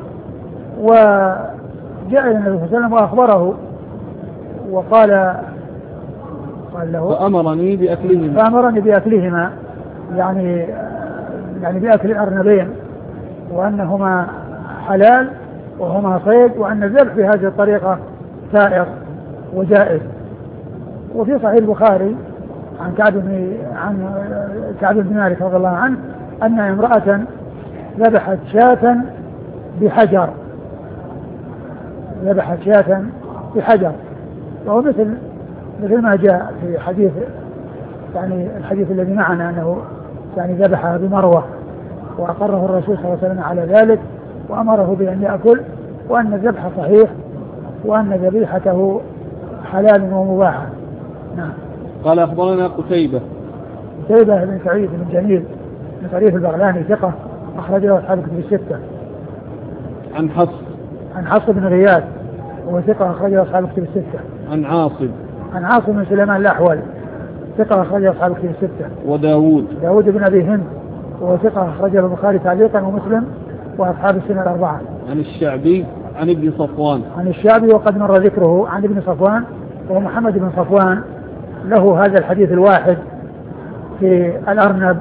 وجاء إلى النبي صلى الله عليه وسلم وأخبره وقال له فأمرني بأكلهما يعني بأكل الأرنبين وأنهما حلال وهما صيد وأن الذبح بهذه الطريقة سائر وجائز. وفي صحيح البخاري عن كعب بن مالك رضي الله عنه أن امرأة ذبحت شاة بحجر وهو مثل ما جاء في حديث يعني الحديث الذي معنا أنه يعني ذبحها بمروة وأقره الرسول صلى الله عليه وسلم على ذلك وأمره بأن يأكل وأن الذبح صحيح وأن ذبيحته حلال ومباحة. نعم. قال أخبرنا قتيبة بن سعيد بن جميل بن طريف البغلاني ثقة أخرج له أصحاب الكتب الستة. عن حفص بن غياث وهو ثقة أخرج له أصحاب الكتب الستة. عن عاصم بن سليمان الأحول ثقة أخرج له أصحاب الكتب الستة. داود بن أبي هند وهو ثقة أخرج له البخاري تعليقا ومسلم وأصحاب السنة الأربعة. عن الشعبي عن ابن صفوان. عن الشعبي وقد مر ذكره عن ابن صفوان وهو محمد بن صفوان له هذا الحديث الواحد في الأرنب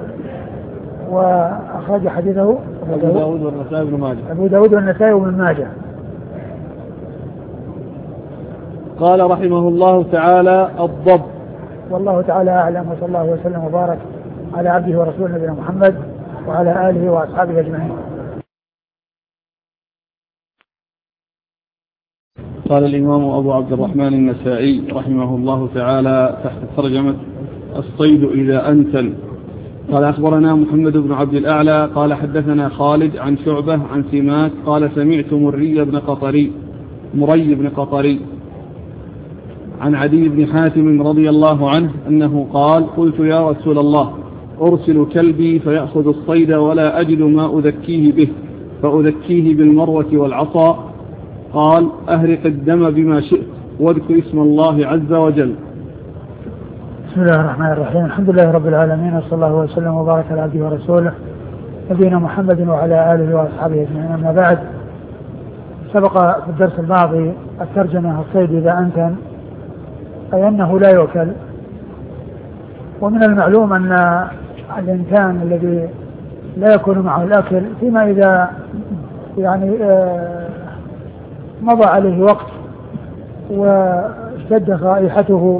وأخرج حديثه أبو داود والنسائي وابن ماجه. قال رحمه الله تعالى الضب. والله تعالى أعلم وصلى الله وسلم وبارك على عبده ورسوله نبينا محمد وعلى آله وأصحابه أجمعين. قال الإمام أبو عبد الرحمن النسائي رحمه الله تعالى تحت ترجمة الصيد إذا أنتن. قال أخبرنا محمد بن عبد الأعلى قال حدثنا خالد عن شعبة عن سماك قال سمعت مري بن قطري عن عدي بن حاتم رضي الله عنه أنه قال قلت يا رسول الله أرسل كلبي فيأخذ الصيد ولا أجد ما أذكيه به فأذكيه بالمروة والعصا. قال أهرق الدم بما شئت واذكر اسم الله عز وجل. بسم الله الرحمن الرحيم. الحمد لله رب العالمين وصلى الله وسلم وبارك على عبده ورسوله نبينا محمد وعلى آله وأصحابه أجمعين. أما بعد، سبق في الدرس الماضي الترجمة الصيد إذا أنتن أي أنه لا يؤكل. ومن المعلوم أن الإنسان الذي لا يكون معه الأكل فيما إذا يعني مضى عليه وقت واشتدت رائحته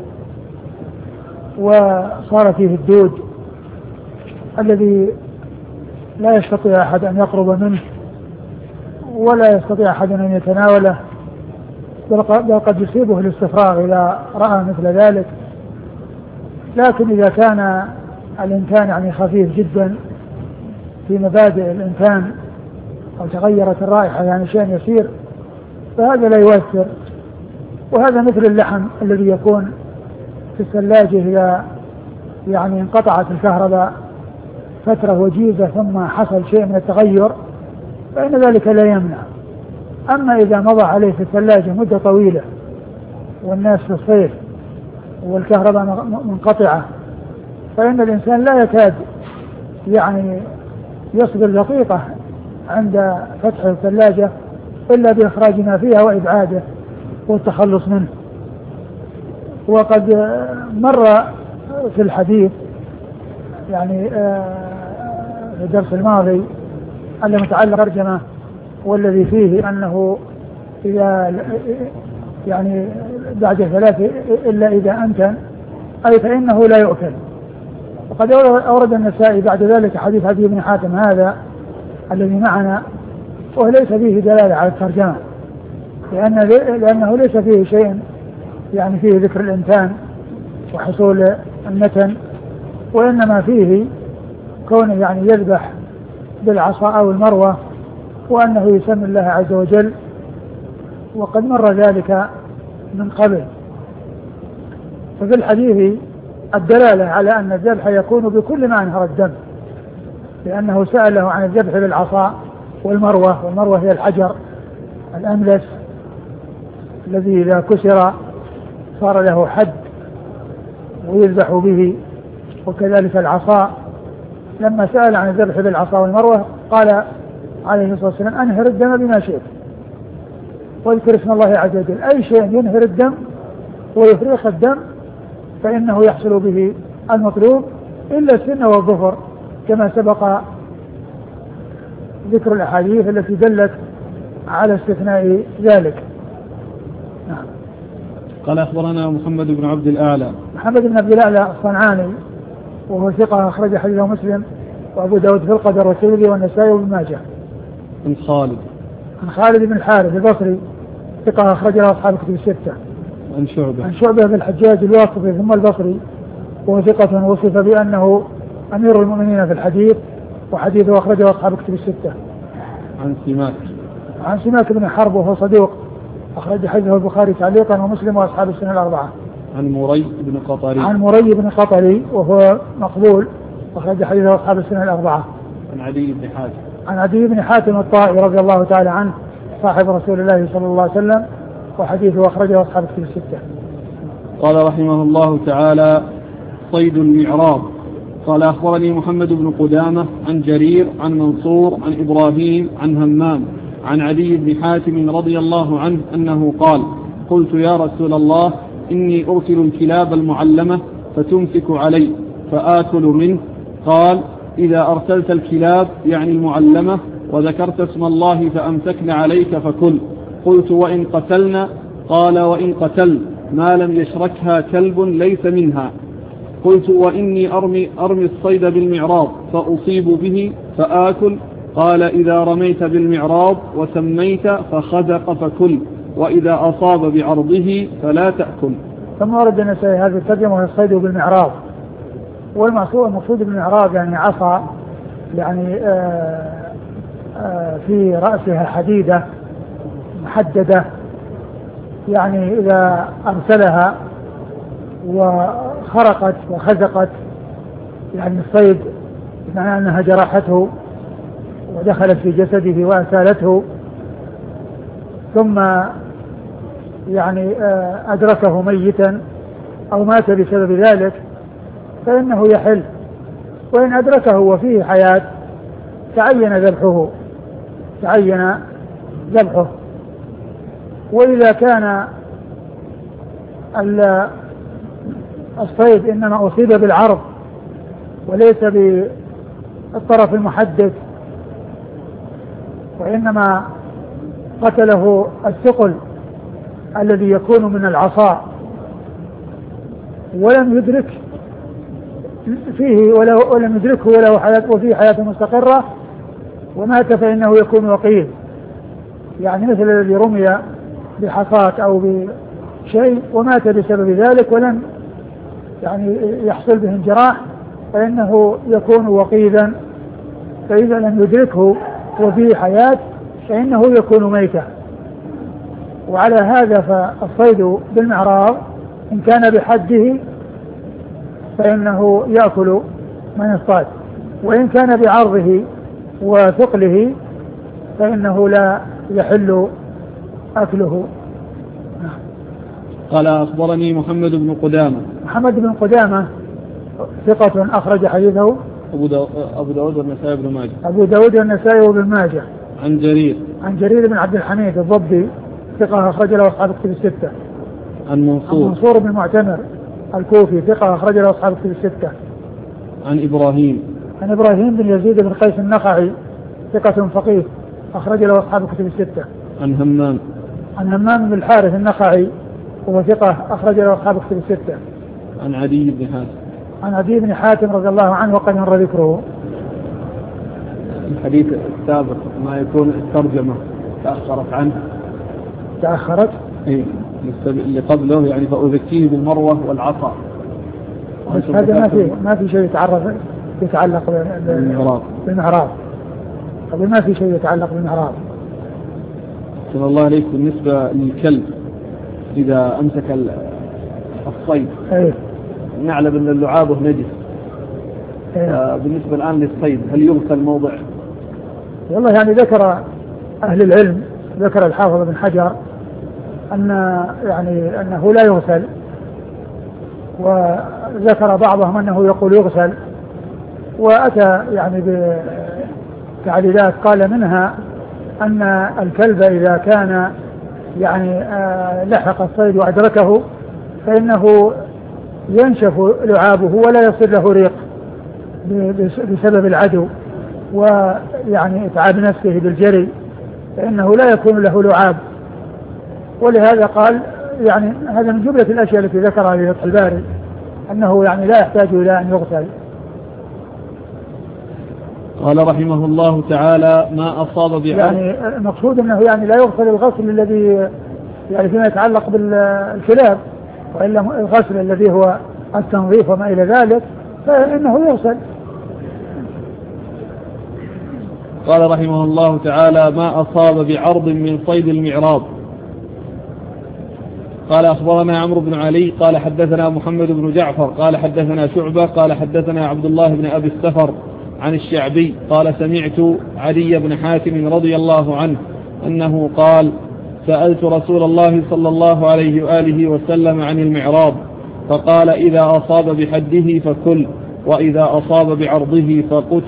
وصار فيه الدود الذي لا يستطيع أحد أن يقرب منه ولا يستطيع أحد أن يتناوله، بل قد يصيبه الاستفراغ إذا رأى مثل ذلك. لكن إذا كان الإنسان يعني خفيف جدا في مبادئ الإنسان أو تغيرت الرائحة يعني شيء يسير، فهذا لا يؤثر. وهذا مثل اللحم الذي يكون في الثلاجة إذا يعني انقطعت الكهرباء فترة وجيزة ثم حصل شيء من التغير فإن ذلك لا يمنع. أما إذا مضى عليه في الثلاجة مدة طويلة والناس في الصيف والكهرباء منقطعة فإن الإنسان لا يكاد يعني يصبر دقيقة عند فتح الثلاجة إلا بإخراج ما فيها وإبعاده والتخلص منه. وقد مر في الحديث يعني في الدرس الماضي المتعلق بالترجمة والذي فيه أنه إذا يعني بعد 3 إلا إذا أنتن أي فإنه لا يؤكل. وقد أورد النسائي بعد ذلك حديث عدي بن حاتم هذا الذي معنا وليس فيه دلالة على الترجمة لأنه ليس فيه شيء يعني فيه ذكر الإنتان وحصول النتن وإنما فيه كونه يعني يذبح بالعصا أو المروة وأنه يسمي الله عز وجل وقد مر ذلك من قبل. ففي الحديث الدلالة على أن الذبح يكون بكل ما أنهر الدم لأنه سأله عن الذبح بالعصا والمروة هي الحجر الأملس الذي إذا كسر صار له حد ويذبح به. وكذلك العصا لما سأل عن الذبح بالعصا والمروة قال عليه الصلاة والسلام أنهر الدم بما شئت واذكر اسم الله عز وجل. أي شيء ينهر الدم ويفريق الدم فإنه يحصل به المطلوب إلا السن والظفر كما سبق ذكر الأحاديث التي دلت على استثناء ذلك. نعم. قال أخبرنا محمد بن عبد الأعلى. محمد بن عبد الأعلى الصنعاني وهو ثقة أخرج حديثه مسلم وأبو داود في القدر والترمذي والنسائي وابن ماجه. عن خالد بن الحارث البصري ثقة أخرج له أصحاب الكتب الستة. عن شعبة بن الحجاج الواسطي ثم البصري وهو ثقة وصف بأنه أمير المؤمنين في الحديث وحديثه أخرجه أصحاب الكتب الستة. عن سماك بن حرب وهو صديق أخرج حديثه البخاري تعليقا ومسلم وأصحاب السنة الأربعة. عن مري بن قطري وهو مقبول أخرج حديثه أصحاب السنة الأربعة. عن عدي بن حاتم الطائي رضي الله تعالى عنه صاحب رسول الله صلى الله عليه وسلم وحديثه أخرجه أصحاب الكتب الستة. قال رحمه الله تعالى صيد المعراض. قال أخبرني محمد بن قدامة عن جرير عن منصور عن إبراهيم عن همام عن عدي بن حاتم رضي الله عنه أنه قال قلت يا رسول الله إني أرسل الكلاب المعلمة فتمسك علي فآكل منه. قال إذا أرسلت الكلاب يعني المعلمة وذكرت اسم الله فأمسكن عليك فكل. قلت وإن قتلنا؟ قال وإن قتل ما لم يشركها كلب ليس منها. قلت وإني أرمي الصيد بالمعراض فأصيب به فآكل؟ قال إذا رميت بالمعراض وسميت فخدق فكل وإذا أصاب بعرضه فلا تأكل. ثم ورد النسائي هذه الترجمة وهي الصيد بالمعراض. والمقصود بالمعراض يعني عصا يعني في رأسها حديدة محددة يعني إذا أرسلها وخرقت وخزقت يعني الصيد بمعنى أنها جرحته ودخلت في جسده وأسالته ثم يعني أدركه ميتا أو مات بسبب ذلك فإنه يحل. وإن أدركه وفيه حياة تعين ذبحه. وإذا كان الصيد إنما أصيب بالعرض وليس بالطرف المحدد وإنما قتله الثقل الذي يكون من العصا ولم يدرك فيه ولم يدركه وله حياة وفيه حياة مستقرة ومات فإنه يكون وقيل يعني مثل الذي رمي بحصاة أو بشيء ومات بسبب ذلك ولم يعني يحصل به انجراح فإنه يكون وقيدا. فإذا لم يدركه وفيه حياة فإنه يكون ميتا. وعلى هذا فالصيد بالمعراض إن كان بحده فإنه يأكل من يصطاد، وإن كان بعرضه وثقله فإنه لا يحل أكله. قال أخبرني محمد بن قدامة. محمد بن قدامة ثقة أخرج حديثه أبو داود والنسائي بن ماجه. أبو داود والنسائي بن ماجه. عن جرير بن عبد الحميد الضبي ثقة أخرج له أصحاب الكتب الستة. عن منصور بن معتمر الكوفي ثقة أخرج له أصحاب الكتب الستة. عن إبراهيم بن يزيد بن قيس النخعي ثقة فقيه أخرج له أصحاب الكتب الستة. عن همام بن الحارث النخعي وهو ثقة أخرج له أصحاب الكتب الستة. عن عدي بن حاتم رضي الله عنه وقد مر ذكره. الحديث السابق ما يكون الترجمة تأخرت إيه اللي قبله يعني فأذكيه بالمروة والعصا، بس هذا ما في شيء يتعلق بالمعراض. قبل ما في شيء يتعلق بالمعراض. صلى الله عليك. بالنسبة للكلب إذا أمسك الصيد نعلم أن اللعابه نجس، بالنسبة الآن للصيد هل يغسل موضع؟ والله يعني ذكر أهل العلم، ذكر الحافظ بن حجر أنه لا يغسل، وذكر بعضهم أنه يقول يغسل، وأتى يعني بتعليلات قال منها أن الكلب إذا كان يعني لحق الصيد وأدركه فإنه ينشف لعابه ولا يصير له ريق بسبب العدو ويعني إتعاب نفسه بالجري، فإنه لا يكون له لعاب. ولهذا قال يعني هذا من جملة الأشياء التي ذكرها في فتح الباري أنه يعني لا يحتاج إلى أن يغسل. قال رحمه الله تعالى ما أصاب يعني المقصود أنه يعني لا يغسل الغسل الذي يعني فيما يتعلق بالكلاب، وإلا الغسل الذي هو التنظيف وما إلى ذلك فإنه يغسل. قال رحمه الله تعالى ما أصاب بعرض من صيد المعراض. قال أخبرنا عمرو بن علي قال حدثنا محمد بن جعفر قال حدثنا شعبة قال حدثنا عبد الله بن أبي السفر عن الشعبي قال سمعت علي بن حاتم رضي الله عنه أنه قال سألت رسول الله صلى الله عليه وآله وسلم عن المعراض فقال إذا أصاب بحده فكل، وإذا أصاب بعرضه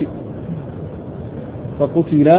فقتل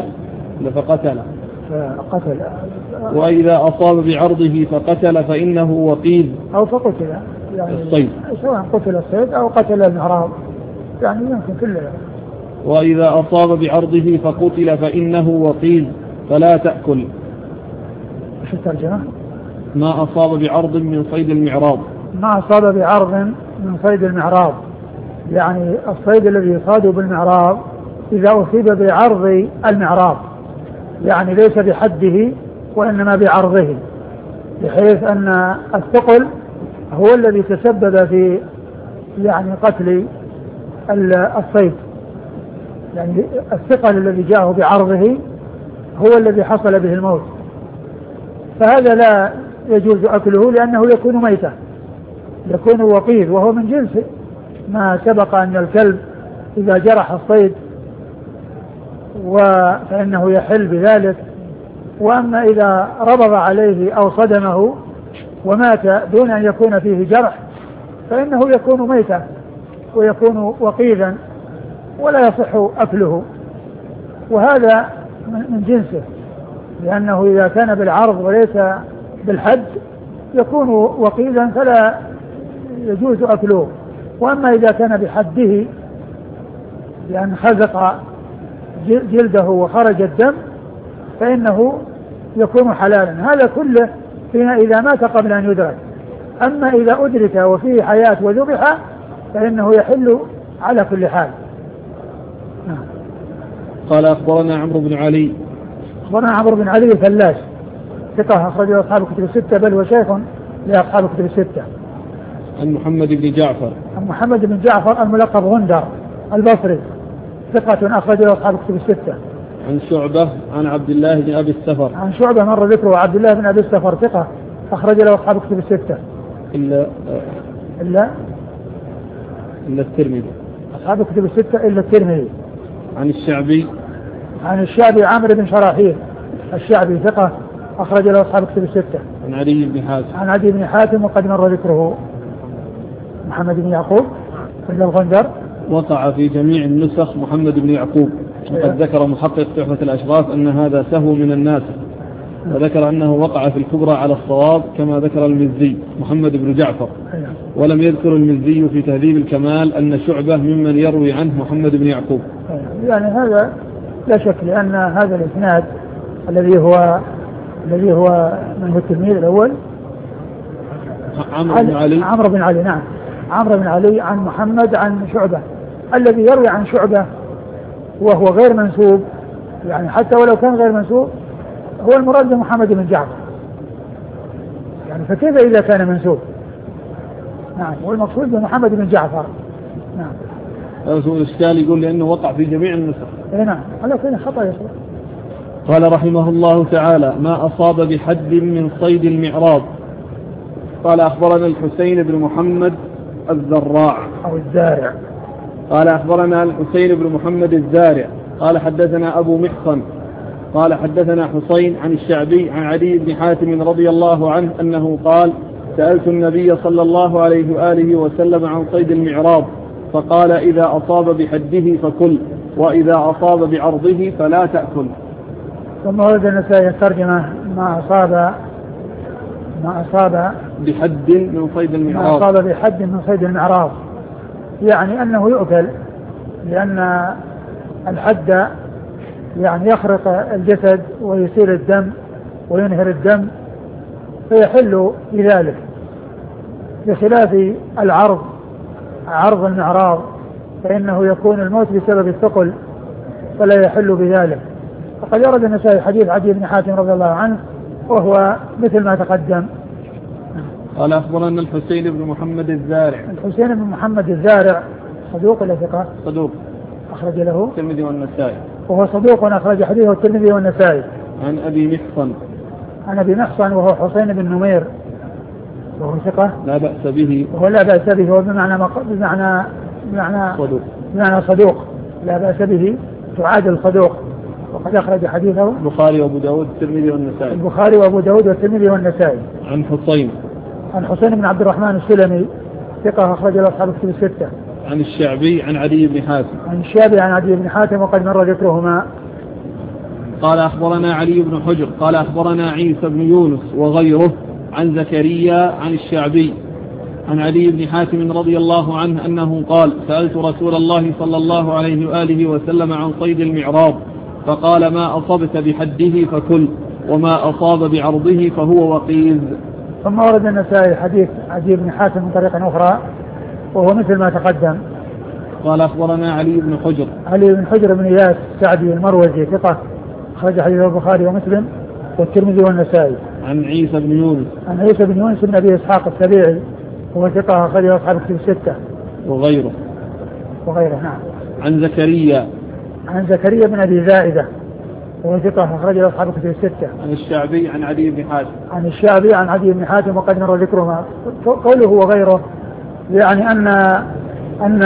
وإذا أصاب بعرضه فقتل فإنه وقيد أو فقتل يعني الصيد، سواء قتل الصيد أو قتل المعراض يعني يمكن كله. وإذا أصاب بعرضه فقتل فإنه وقيد فلا تأكل. ايش الترجمة؟ ما أصاب بعرض من صيد المعراض. ما أصاب بعرض من صيد المعراض يعني الصيد الذي يصاد بالمعراض إذا أصيب بعرض المعراض يعني ليس بحده وإنما بعرضه، بحيث أن الثقل هو الذي تسبب في يعني قتل الصيد، يعني الثقل الذي جاءه بعرضه هو الذي حصل به الموت، فهذا لا يجوز أكله لأنه يكون ميتا، يكون وقيد، وهو من جنس ما سبق أن الكلب إذا جرح الصيد فإنه يحل بذلك. وأما إذا ربض عليه أو صدمه ومات دون أن يكون فيه جرح فإنه يكون ميتا ويكون وقيدا ولا يصح أكله، وهذا من جنسه، لأنه إذا كان بالعرض وليس بالحد يكون وقيدا فلا يجوز أكله. وأما إذا كان بحده لأن خزق جلده وخرج الدم فإنه يكون حلالا. هذا كله فيما إذا مات قبل أن يدرك. أما إذا أدرك وفيه حياة وذبح فإنه يحل على كل حال. قال أخبرنا عمرو بن علي. أخبرنا عمرو بن علي الفلاس ثقة أخرجه أصحاب الكتب الستة بل وشيخ لأصحاب الكتب الستة. عن محمد بن جعفر. عن محمد بن جعفر الملقب غندر البصري ثقة أخرجه أصحاب الكتب الستة. عن شعبة عن عبد الله بن أبي السفر. عن شعبة مر ذكره. عبد الله بن أبي السفر ثقة أخرج له أصحاب كتب الستة إلا الترمذي. أصحاب كتب الستة إلا الترمذي. عن الشعبي. عن الشعبي عمرو بن شراحيل الشعبي ثقة أخرج له أصحاب كتب الستة. عن عدي بن حاتم. عن عدي بن حاتم وقد مر ذكره. محمد بن يعقوب بن الغندر. وقع في جميع النسخ محمد بن يعقوب، وقد ذكر محقق تحفة الأشراف أن هذا سهو من الناس، وذكر أنه وقع في الكبرى على الصواب كما ذكر المزي محمد بن جعفر، ولم يذكر المزي في تهذيب الكمال أن شعبة ممن يروي عنه محمد بن يعقوب. يعني هذا لا شك، لأن هذا الإسناد الذي هو من هو التلميذ الأول عمرو بن علي. نعم، عمرو بن علي عن محمد عن شعبة. الذي يروي عن شعبة وهو غير منسوب، يعني حتى ولو كان غير منسوب هو المراد محمد بن جعفر، يعني فكيف إذا كان منسوب؟ نعم، والمقصود بمحمد بن جعفر. نعم. هذا الإشكال يقول لأنه وقع في جميع النسخ. نعم، على كل خطأ يصير. قال رحمه الله تعالى: ما أصاب بحد من صيد المعراض. قال أخبرنا الحسين بن محمد الزراع أو الزارع. قال أخبرنا الحسين بن محمد الزارع قال حدثنا أبو محصن قال حدثنا حسين عن الشعبي عن عدي بن حاتم رضي الله عنه أنه قال: سألت النبي صلى الله عليه وآله وسلم عن صيد المعراض فقال: إذا أصاب بحده فكل، وإذا أصاب بعرضه فلا تأكل. ثم ورد النسائي الترجمة ما أصاب بحد من صيد المعراض. ما أصاب بحد من صيد المعراض يعني أنه يؤكل، لأن الحد يعني يخرق الجسد ويسيل الدم وينهر الدم فيحل بذلك، بخلاف عرض المعراض فإنه يكون الموت بسبب الثقل فلا يحل بذلك. فقد يرد النسائي حديث عدي بن حاتم رضي الله عنه وهو مثل ما تقدم. قال أخبرنا الحسين بن محمد الزارع. الحسين بن محمد الزارع صدوق ولا ثقة؟ صدوق أخرج له الترمذي والنسائي. وهو صدوق أخرج حديثه الترمذي والنسائي. عن أبي محصن. عن أبي محصن وهو حسين بن نمير وهو ثقة لا بأس به. وهو لا بأس به، هو بمعنى صدوق. بمعنى صدوق لا بأس به، تعادل صدوق. وقد أخرج حديثه البخاري وأبو داود والترمذي والنسائي. البخاري وأبو داود والترمذي والنسائي. عن حسين بن عبد الرحمن السلمي ثقة أخرج له أصحاب الكتب الستة. عن الشعبي عن عدي بن حاتم. عن الشعبي عن عدي بن حاتم وقد مر ذكرهما. قال أخبرنا علي بن حجر قال أخبرنا عيسى بن يونس وغيره عن زكريا عن الشعبي عن علي بن حاتم رضي الله عنه أنه قال: سألت رسول الله صلى الله عليه وآله وسلم عن صيد المعراض فقال: ما أصبت بحده فكل، وما أصاب بعرضه فهو وقيز. ثم ورد النسائي حديث عدي بن حاتم من طريقة أخرى وهو مثل ما تقدم. قال أخبرنا علي بن حجر بن إياس السعدي المروزي ثقة أخرج حديثه البخاري ومسلم والترمذي والنسائي. عن عيسى بن يونس بن أبي إسحاق السبيعي وهو ثقة أخرج أصحاب الكتب الستة. وغيره. نعم. عن زكريا بن أبي زائدة وهو ثقة أخرج أصحاب الكتب الستة. عن الشعبي عن عدي بن حاتم وقد مر ذكرهما. قوله وغيره يعني أن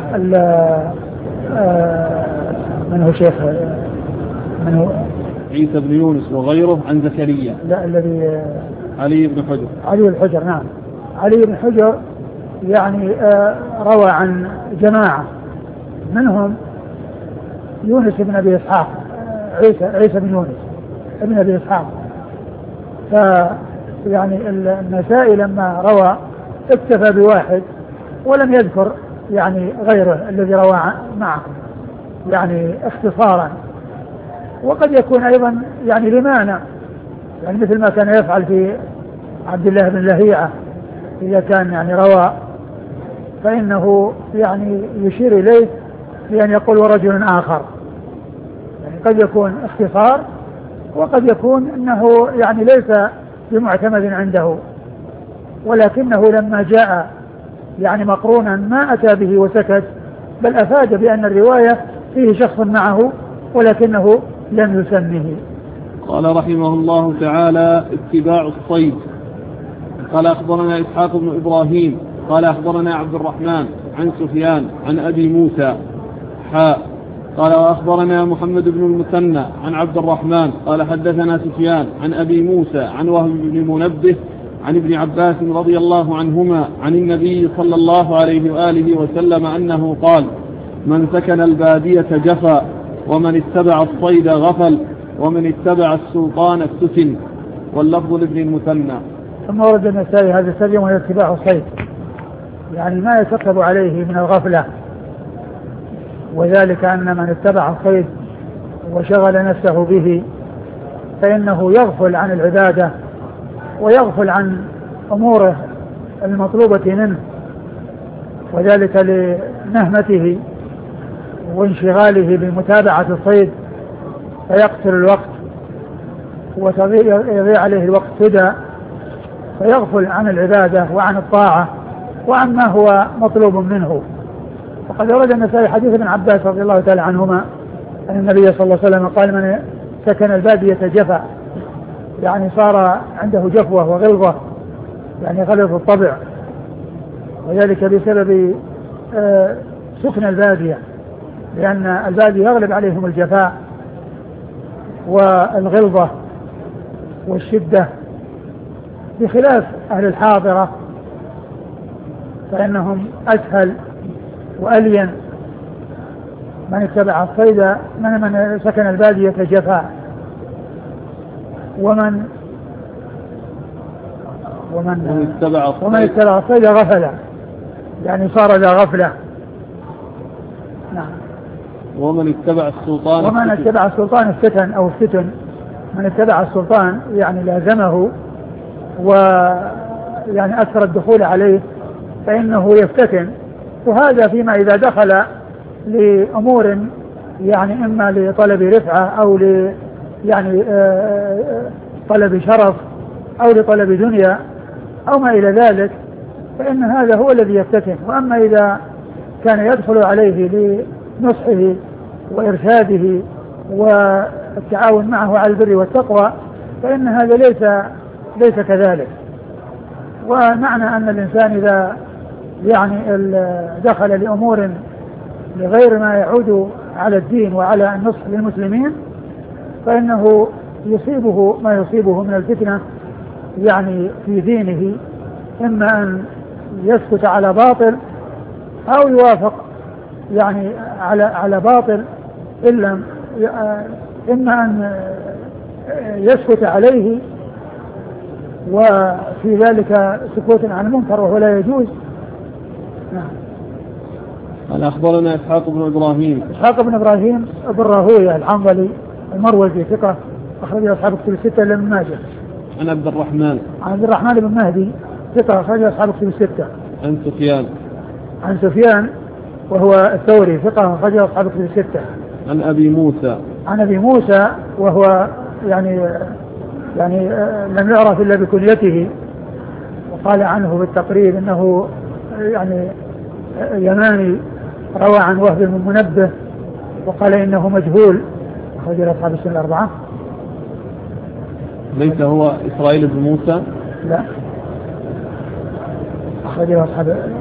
من هو شيخ من هو عيسى بن يونس وغيره عن زكريا. لا الذي علي بن حجر. نعم، علي بن حجر يعني روى عن جماعة منهم يونس بن أبي إسحاق عيسى بن يونس ابن أبي إسحاق. فيعني النسائي لما روى اكتفى بواحد ولم يذكر يعني غيره الذي روى معه يعني اختصارا، وقد يكون أيضا يعني لمانع، يعني مثل ما كان يفعل في عبد الله بن لهيعة إذا كان يعني روى فإنه يعني يشير إليه بأن يقول ورجل آخر، يعني قد يكون اختصار وقد يكون أنه يعني ليس بمعتمد عنده، ولكنه لما جاء يعني مقرونا ما أتى به وسكت، بل أفاد بأن الرواية فيه شخص معه ولكنه لم يسمه. قال رحمه الله تعالى: اتباع الصيد. قال أخبرنا إسحاق بن إبراهيم قال أخبرنا عبد الرحمن عن سفيان عن أبي موسى قال وأخبرنا محمد بن المثنى عن عبد الرحمن قال حدثنا سفيان عن أبي موسى عن وهب بن منبه عن ابن عباس رضي الله عنهما عن النبي صلى الله عليه وآله وسلم أنه قال: من سكن البادية جفا، ومن اتبع الصيد غفل، ومن اتبع السلطان افتتن. واللفظ لابن المثنى. ثم ورد النسائي هذا الترجمة وهي اتباع الصيد، يعني ما يترتب عليه من الغفلة، وذلك أن من اتبع الصيد وشغل نفسه به فإنه يغفل عن العبادة ويغفل عن أموره المطلوبة منه، وذلك لنهمته وانشغاله بمتابعة الصيد، فيقتل الوقت ويضيع عليه الوقت سدى، فيغفل عن العبادة وعن الطاعة وعما هو مطلوب منه. وقد ورد النسائي حديث ابن عباس رضي الله تعالى عنهما أن النبي صلى الله عليه وسلم قال: من سكن البادية جفا، يعني صار عنده جفوة وغلظة، يعني غلظ الطبع، وذلك بسبب سكن البادية، لأن البادية يغلب عليهم الجفاء والغلظة والشدة، بخلاف أهل الحاضرة فإنهم أسهل وألين. من اتبع الصيد من سكن البادية جفاء، ومن اتبع الصيد غفلا، يعني صار ذا غفلة. نعم. ومن اتبع السلطان افتتن أو افتتن. من اتبع السلطان يعني لازمه ويعني أكثر الدخول عليه فإنه يفتتن، وهذا فيما إذا دخل لأمور يعني إما لطلب رفعة أو يعني طلب شرف أو لطلب دنيا أو ما إلى ذلك، فإن هذا هو الذي يفتتن. وأما إذا كان يدخل عليه لنصحه وإرشاده والتعاون معه على البر والتقوى فإن هذا ليس كذلك. ومعنى أن الإنسان إذا يعني دخل لأمور لغير ما يعود على الدين وعلى النصح للمسلمين فإنه يصيبه ما يصيبه من الفتنة يعني في دينه، إما أن يسكت على باطل أو يوافق يعني على باطل، إما أن يسكت عليه وفي ذلك سكوت عن المنكر وهو لا يجوز. نعم. قال أخبرنا إسحاق بن إبراهيم بن راهويه الحنظلي المروزي ثقة أخرجه أصحاب كتب الستة إلا ابن ماجه. عن عبد الرحمن بن مهدي ثقة أخرجه أصحاب كتب الستة. عن سفيان وهو الثوري ثقة أخرجه أصحاب كتب الستة. عن أبي موسى وهو يعني لم يعرف إلا بكنيته، وقال عنه بالتقريب إنه يعني يماني، روى عن وهب بن منبه وقال إنه مجهول، أخرج له أصحاب السنة الأربعة. ليس هو إسرائيل بن موسى؟ لا، أخرج له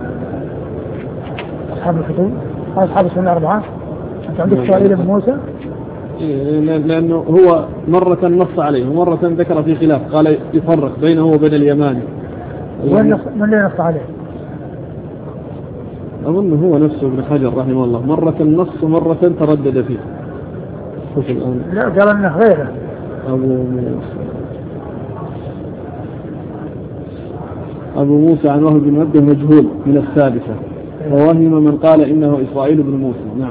أصحاب الكتب أصحاب السنة الأربعة. أنت عندك إسرائيل بن موسى؟ لأنه هو مرة نص عليه ومرة ذكر في خلاف، قال يفرق بينه وبين اليماني. من اللي نص عليه؟ أظن هو نفسه ابن حجر رحمه الله، مرة نص ومرة تردد فيه. لا، قال أنه غيره. أبو موسى عن وهب بن منبه مجهول من السادسة، ووهم من قال إنه إسرائيل بن موسى. نعم.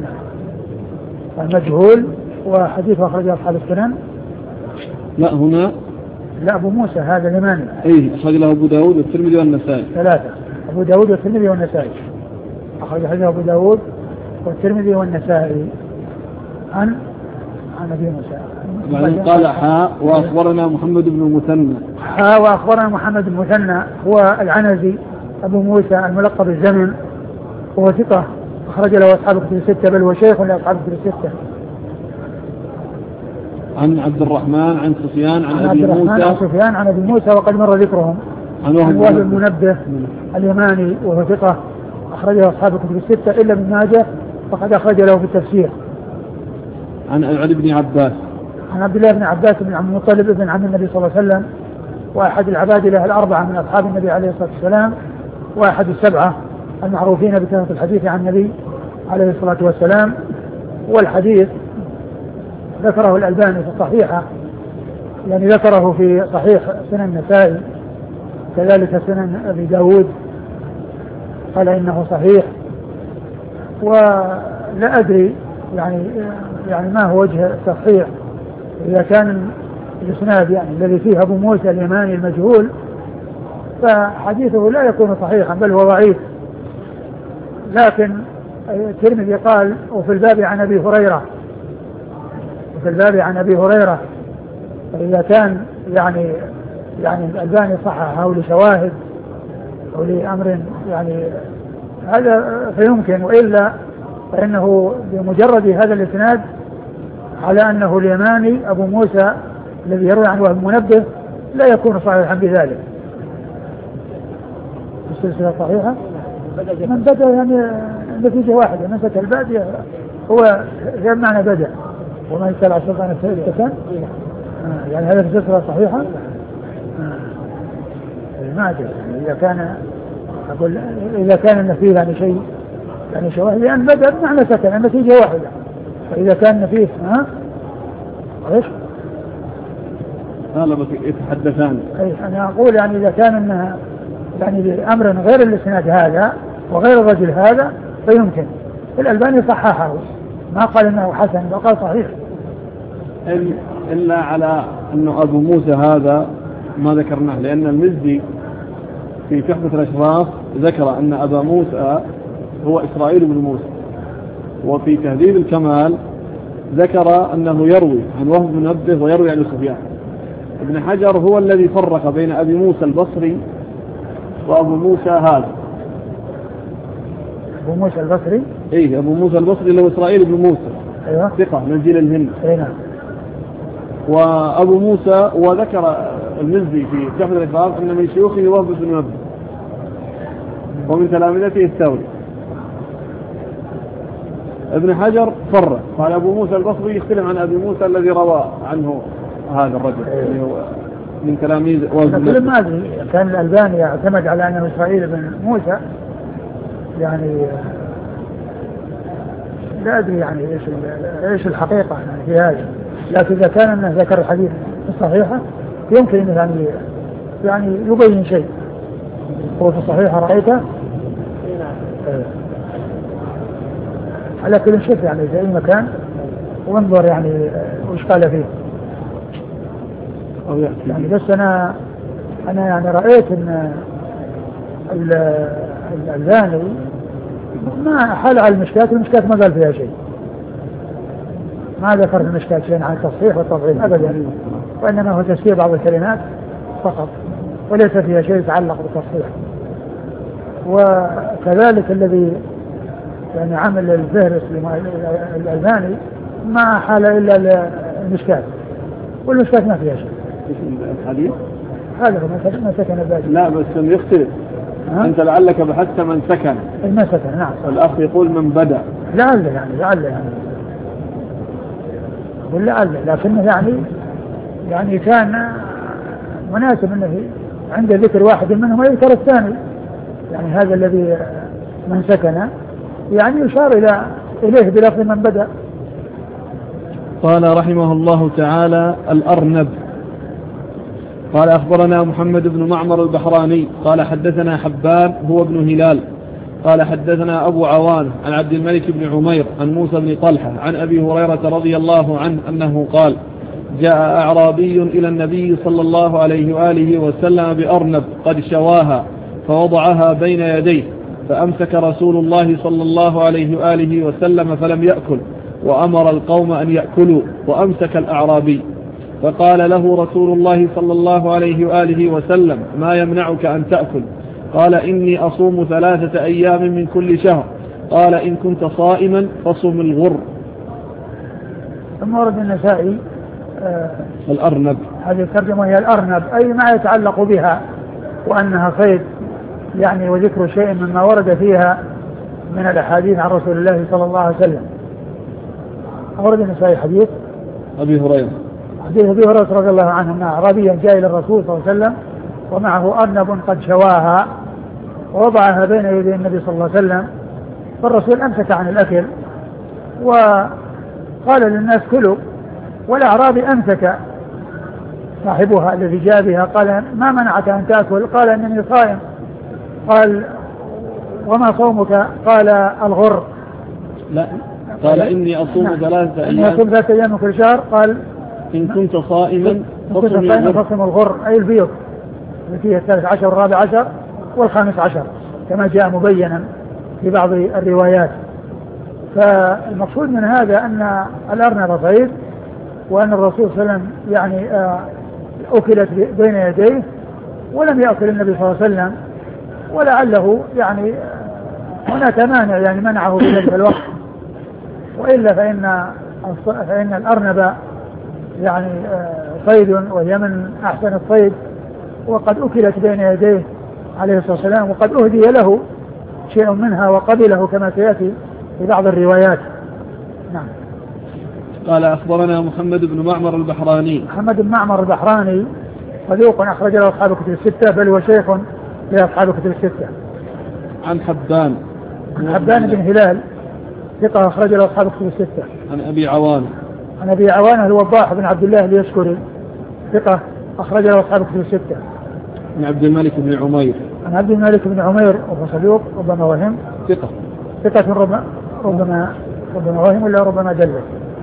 مجهول وحديث أخرجه أصحاب السنن. لا هنا لا، أبو موسى هذا اليماني. أخرج له أبو داود والترمذي والنسائي. ثلاثة، أبو داود والترمذي والنسائي. أخرج حديث أبو داود والترمذي والنسائي عن أبي موسى. بعدين قال وأخبرنا محمد بن المثنى. وأخبرنا محمد بن المثنى هو العنزي أبو موسى الملقب بالزمن، وهو ثقة أخرج له أصحاب كتب الستة، بل هو شيخ لأصحاب كتب الستة. عن عبد الرحمن عن سفيان عن أبي موسى عن سفيان عن أبي موسى وقد مر ذكرهم عن وهب المنبه اليماني وهو ثقة أخرجه أصحاب الكتب الستة إلا ابن ماجه فقد أخرج له في التفسير. عن ابن عباس عن عبد الله بن عباس بن عبد المطلب ابن عم النبي صلى الله عليه وسلم وأحد العبادلة الأربعة من أصحاب النبي عليه الصلاة والسلام وأحد السبعة المعروفين بكثرة الحديث عن النبي عليه الصلاة والسلام. والحديث ذكره الألباني في الصحيحة يعني ذكره في صحيح سنن النسائي كذلك سنن أبي داود قال إنه صحيح. ولا أدري يعني ما هو وجه التصحيح إذا كان الإسناد يعني الذي فيه أبو موسى اليماني المجهول فحديثه لا يكون صحيحا بل هو ضعيف. لكن الترمذي قال وفي الباب عن أبي هريرة فإذا كان يعني الألباني صححه لشواهد أو لأمر يعني هذا فيمكن وإلا فإنه بمجرد هذا الإسناد على أنه اليماني أبو موسى الذي يروي عنه وهب المنبه لا يكون صحيحا بذلك. السلسلة صحيحة من بدأ يعني نتيجة واحدة مسك البادية هو غير معنى بدأ وما يسأل عن سلطان السلسلة يعني هذا السلسلة صحيحة ما أدري إذا كان النفيه يعني شيء يعني شواهد لأن بدأ بمعنى سكن النتيجة واحدة فإذا كان فيه ايش؟ هذا يتحدثان. أنا أقول يعني إذا كان إنها يعني بأمر غير الإسناد هذا وغير الرجل هذا فيمكن. الألباني صححه ما قال إنه حسن وقال صحيح إلا على أنه أبو موسى هذا ما ذكرناه لأن المزي في تحفة الأشراف ذكر أن أبا موسى هو إسرائيل بن موسى وفي تهذيب الكمال ذكر أنه يروي عن وهب منبه ويروي عن سفيان. ابن حجر هو الذي فرق بين أبي موسى البصري وأبو موسى هذا. أبو موسى البصري أبو موسى البصري اللي هو إسرائيل بن موسى أيوة. ثقة من جيل الهند نعم. وأبو موسى وذكر المزي في تحفة الأشراف أن من شيوخه وهب بن منبه ومن تلامذته الثوري. ابن حجر فرق قال أبو موسى البصري يختلف عن أبي موسى الذي روى عنه هذا الرجل اللي هو من تلاميذ وهب بن منبه. ما أدري كان الألباني يعتمد على أنه إسرائيل بن موسى يعني لا أدري يعني إيش الحقيقة يعني في هذا. لكن إذا كان أنه ذكر الحديث الصحيحة يمكن أنه يعني يبين شيء. هو في الصحيحة رأيته على كل شيء يعني في أي مكان وانظر يعني وش قال فيه يعني. بس أنا يعني رأيت أن الألباني ما حال على المشكات ما قال فيها شيء ما ذكر في المشكات شيء عن التصحيح والتضعيف أبدا وإنما هو تفسير بعض الكلمات فقط وليس فيها شيء يتعلق بالتصحيح. وكذلك الذي يعني عمل الفهرس الألباني ما حال إلا المشكات والمشكات ما فيها شيء. الحديث هذا ما سكن الباقي لا بس يختلف. أنت لعلك بحثت من سكن ما سكن نعم. الأخ يقول من بدأ لعل لكنه يعني كان مناسب أنه عند ذكر واحد منهم يذكر الثاني يعني هذا الذي من سكن يعني يشار إليه بلفظ من بدأ. قال رحمه الله تعالى الأرنب قال أخبرنا محمد بن معمر البحراني قال حدثنا حبان هو ابن هلال قال حدثنا أبو عوان عن عبد الملك بن عمير عن موسى بن طلحة عن أبي هريرة رضي الله عنه أنه قال جاء أعرابي إلى النبي صلى الله عليه وآله وسلم بأرنب قد شواها فوضعها بين يديه فأمسك رسول الله صلى الله عليه وآله وسلم فلم يأكل وأمر القوم أن يأكلوا وأمسك الأعرابي فقال له رسول الله صلى الله عليه وآله وسلم ما يمنعك أن تأكل قال إني أصوم 3 أيام من كل شهر قال إن كنت صائما فصم الغر. ثم ورد النسائي الأرنب. هذه الترجمة هي الأرنب، أي ما يتعلق بها وأنها صيد يعني، وذكر شيء مما ورد فيها من الأحاديث عن رسول الله صلى الله عليه وسلم. أورد النسائي حديث أبي هريرة، حديث أبي هريرة رضي الله عنه أن أعرابيا جاء إلى الرسول صلى الله عليه وسلم ومعه أرنب قد شواها ووضعها بين يدي النبي صلى الله عليه وسلم، فالرسول أمسك عن الأكل وقال للناس كلوا، والأعرابي أمسك صاحبها الذي جاء بها، قال ما منعك أن تأكل؟ قال إنني صائم. قال وما صومك؟ قال الغر. لا، قال إني أصوم 3 أيام، إني أصوم 3 أيام من كل شهر. قال إن كنت صائما فصم الغر، أي البيض التي هي 13 و14 و15 كما جاء مبينا في بعض الروايات. فالمقصود من هذا أن الأرنب صيد، وأن الرسول صلى الله عليه وسلم يعني أكلت بين يديه ولم يأكل النبي صلى الله عليه وسلم، ولعله يعني هناك مانع يعني منعه في ذلك الوقت، وإلا فإن الأرنب يعني صيد، وهي من أحسن الصيد، وقد أكلت بين يديه عليه الصلاة والسلام، وقد أهدي له شيء منها وقبله كما سيأتي في بعض الروايات. نعم. قال أخبرنا محمد بن معمر البحراني. محمد بن معمر البحراني صدوق أخرج له أصحاب الكتب الستة، بل هو شيخ لأصحاب الكتب الستة. عن حبان بن هلال ثقة أخرج له أصحاب الكتب الستة. عن أبي عوانة. عن أبي عوانة الوضاح بن عبد الله اليشكري ثقة أخرج له أصحاب الكتب الستة. عن عبد الملك بن عمير. عن عبد الملك بن عمير وهو صدوق ربما وهم. ثقة ربما وهم ولا ربما دلس.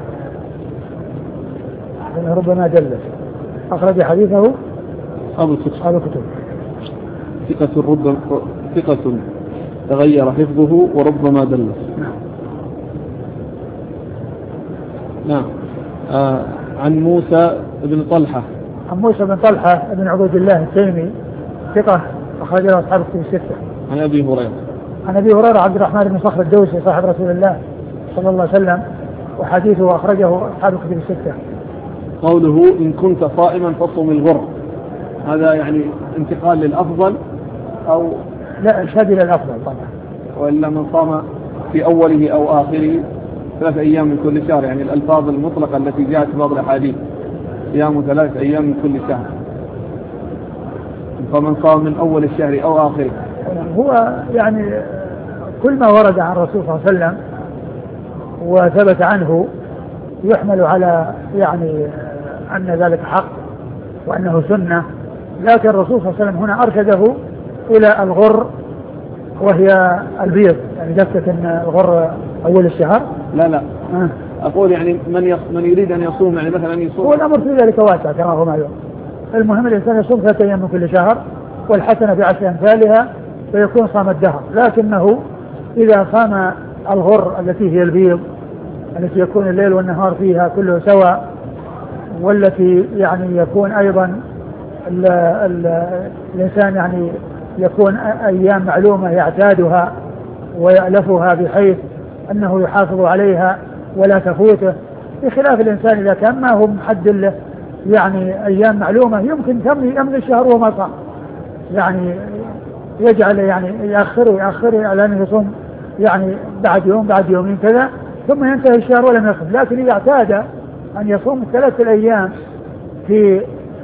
ربما دلس. أخرج حديثه أصحاب الكتب. ثقة تغير حفظه وربما دلس. نعم. عن موسى بن طلحة. عن موسى بن طلحة بن عبد الله التيمي ثقة أخرج له أصحاب الكتب الستة. عن أبي هريرة. عن أبي هريرة عبد الرحمن بن صخر الدوسي صاحب رسول الله صلى الله عليه وسلم، وحديثه أخرجه أصحاب الكتب الستة. قوله إن كنت صائما فصم الغر، هذا يعني انتقال للأفضل أو لا؟ إرشاد إلى الأفضل طبعا. وإلا من صام في أوله أو آخره 3 أيام من كل شهر، يعني الألفاظ المطلقة التي جاءت في بعض الأحاديث، صيام 3 أيام من كل شهر، فمن صام من أول الشهر أو آخره. هو يعني كل ما ورد عن الرسول صلى الله عليه وسلم وثبت عنه يحمل على يعني أن ذلك حق وأنه سنة، لكن الرسول صلى الله عليه وسلم هنا أرشده إلى الغر وهي البيض، يعني دفة أن الغر أول الشهر. لا أقول يعني من يريد أن يصوم، يعني مثلا يصوم، هو الأمر في ذلك واسع كما هو معلوم. المهم الإنسان يصوم 3 أيام من كل شهر والحسنة ب10 أمثالها فيكون صام الدهر، لكنه إذا صام الغر التي هي البيض التي يكون الليل والنهار فيها كله سواء، والتي يعني يكون أيضا الإنسان يعني يكون أيام معلومة يعتادها ويألفها بحيث أنه يحافظ عليها ولا تفوته، بخلاف الإنسان إذا كان ما هو محدد له يعني أيام معلومة يمكن يمضي الشهر وما صام، يعني يجعل يعني يأخره على أنه يصوم يعني بعد يوم بعد يومين كذا ثم ينتهي الشهر ولم يصوم. لكن إذا اعتاد أن يصوم 3 أيام في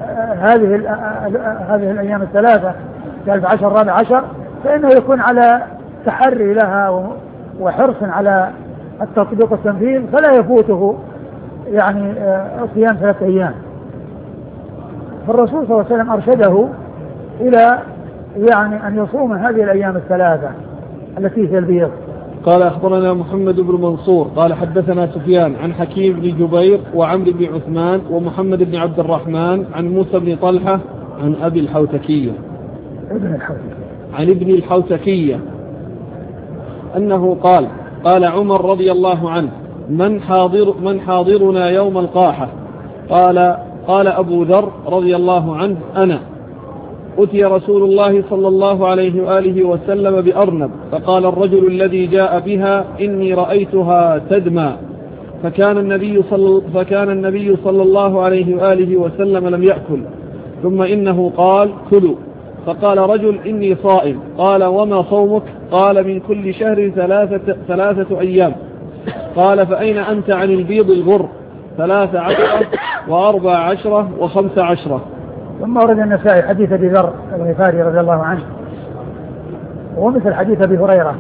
هذه الأيام 3 13 14 فإنه يكون على تحري لها وحرص على التطبيق والتنفيذ، فلا يفوته يعني صيام 3 أيام. فالرسول صلى الله عليه وسلم أرشده إلى يعني أن يصوم هذه الأيام 3 التي هي البيض. قال أخبرنا محمد بن منصور قال حدثنا سفيان عن حكيم بن جبير وعمرو بن عثمان ومحمد بن عبد الرحمن عن موسى بن طلحة عن أبي الحوتكية عن ابن الحوتكية أنه قال عمر رضي الله عنه من حاضرنا يوم القاحة؟ قال أبو ذر رضي الله عنه أنا. أتي رسول الله صلى الله عليه وآله وسلم بأرنب، فقال الرجل الذي جاء بها إني رأيتها تدمى، فكان النبي صلى الله عليه وآله وسلم لم يأكل، ثم إنه قال: كلوا. فقال رجل: إني صائم. قال: وما صومك؟ قال: من كل شهر 3 أيام. قال: فأين أنت عن البيض الغر؟ 13 و14 و15. ثم ورد النسائي حديث أبي ذر الغفاري رضي الله عنه، ومثل حديث أبي هريرة،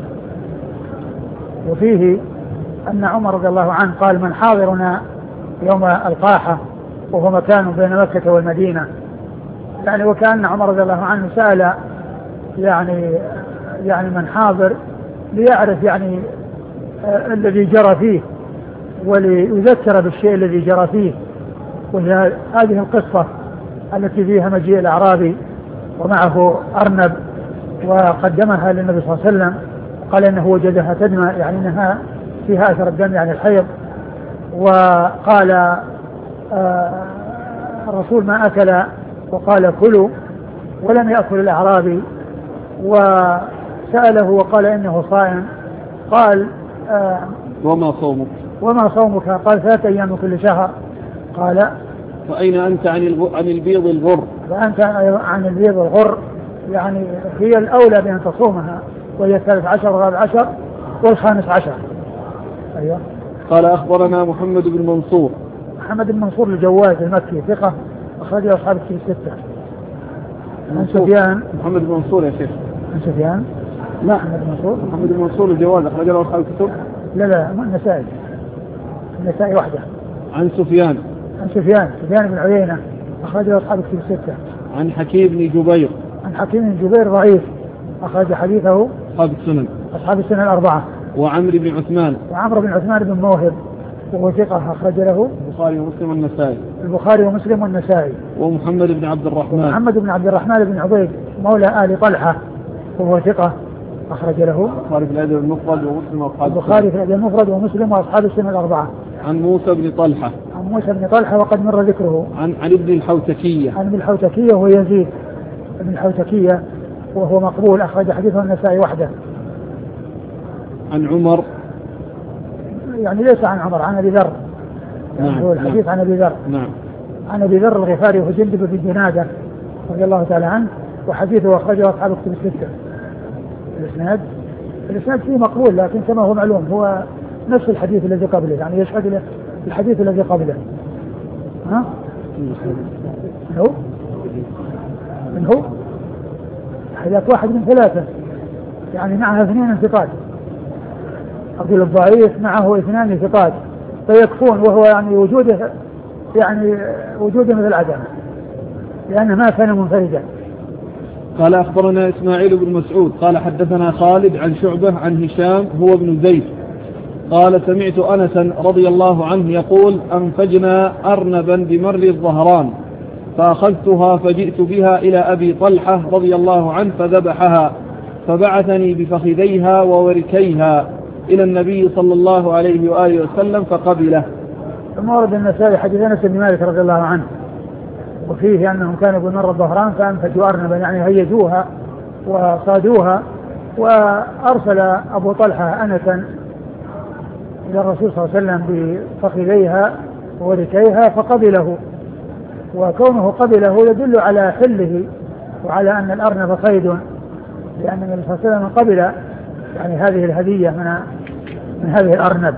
وفيه أن عمر رضي الله عنه قال: من حاضرنا يوم القاحة، وهو مكان بين مكة والمدينة. يعني وكأن عمر رضي الله عنه سأل يعني من حاضر ليعرف يعني الذي جرى فيه، وليذكر بالشيء الذي جرى فيه. وهي هذه القصة التي فيها مجيء الأعرابي ومعه أرنب، وقدمها للنبي صلى الله عليه وسلم، قال إنه وجدها تدمى، يعني إنها فيها أثر الدم يعني الحيض. وقال الرسول: ما أكل، وقال: كلوا. ولم يأكل الأعرابي، وسأله وقال إنه صائم. قال: وما صومك؟ وما صومك؟ قال: 3 أيام من كل شهر. قال: فأين أنت عن البيض الغر؟ فأنت عن البيض الغر، يعني هي الأولى بأن تصومها، وهي 13 و14 و15. أيوة. قال: أخبرنا محمد بن منصور. محمد بن منصور الجواد المكي ثقة، أخرجه أصحاب الكتب 6. عن سفيان. محمد بن منصور يا شيخ. عن سفيان. لا، محمد بن منصور الجواد أخرجه أصحاب الكتب. لا النسائي وحده. عن سفيان بن عيينة أخرجه أصحاب الكتب 6. عن حكيم بن جبير. عن حكيم بن جبير ضعيف، أخرج حديثه أصحاب السنن 4. وعمرو بن عثمان. بن موهب وهو ثقة، أخرج له البخاري ومسلم والنسائي. ومحمد بن عبد الرحمن. بن عبيد مولى آل طلحة وهو ثقة، أخرج له البخاري في الأدب المفرد ومسلم وأصحاب السنن 4. عن موسى بن طلحة وقد مر ذكره. عن ابن الحوتكية. وهو يزيد ابن الحوتكية وهو مقبول، أخرج حديثه النسائي وحده. عن عمر، يعني ليس عن عمر، عن أبي ذر. هو الحديث عن أبي ذر. عن أبي ذر الغفاري وهو جندب بن جنادة رضي الله تعالى عنه، وحديثه أخرجه أصحاب الكتب 6. الإسناد فيه مقبول، لكن كما هو معلوم هو نفس الحديث الذي قبله، يعني يشهد له الحديث الذي قبله. من هو حديث واحد من 3، يعني معها 2 انتقاد. أقول الضعيف معه 2 انتقاد فيكفون، وهو يعني وجوده مثل عدمه، لأنه ما كان منفردا. قال: أخبرنا إسماعيل بن مسعود قال: حدثنا خالد عن شعبة عن هشام هو بن زيد قال: سمعت أنسا رضي الله عنه يقول: أنفجنا أرنبا بمر الظهران، فأخذتها فجئت بها إلى أبي طلحة رضي الله عنه فذبحها، فبعثني بفخذيها ووركيها إلى النبي صلى الله عليه وآله وسلم فقبله. ثم ورد النسائي حديث أنس بن مالك رضي الله عنه، وفيه أنهم كانوا بمر الظهران فأنفجوا أرنبا، يعني هيجوها وصادوها، وأرسل أبو طلحة أنسا إلى الرسول صلى الله عليه وسلم بفخذيها ووركيها فقبله. وكونه قبله يدل على حله وعلى أن الأرنب صيد، لأن النبي صلى الله عليه وسلم قبل يعني هذه الهدية من هذه الأرنب.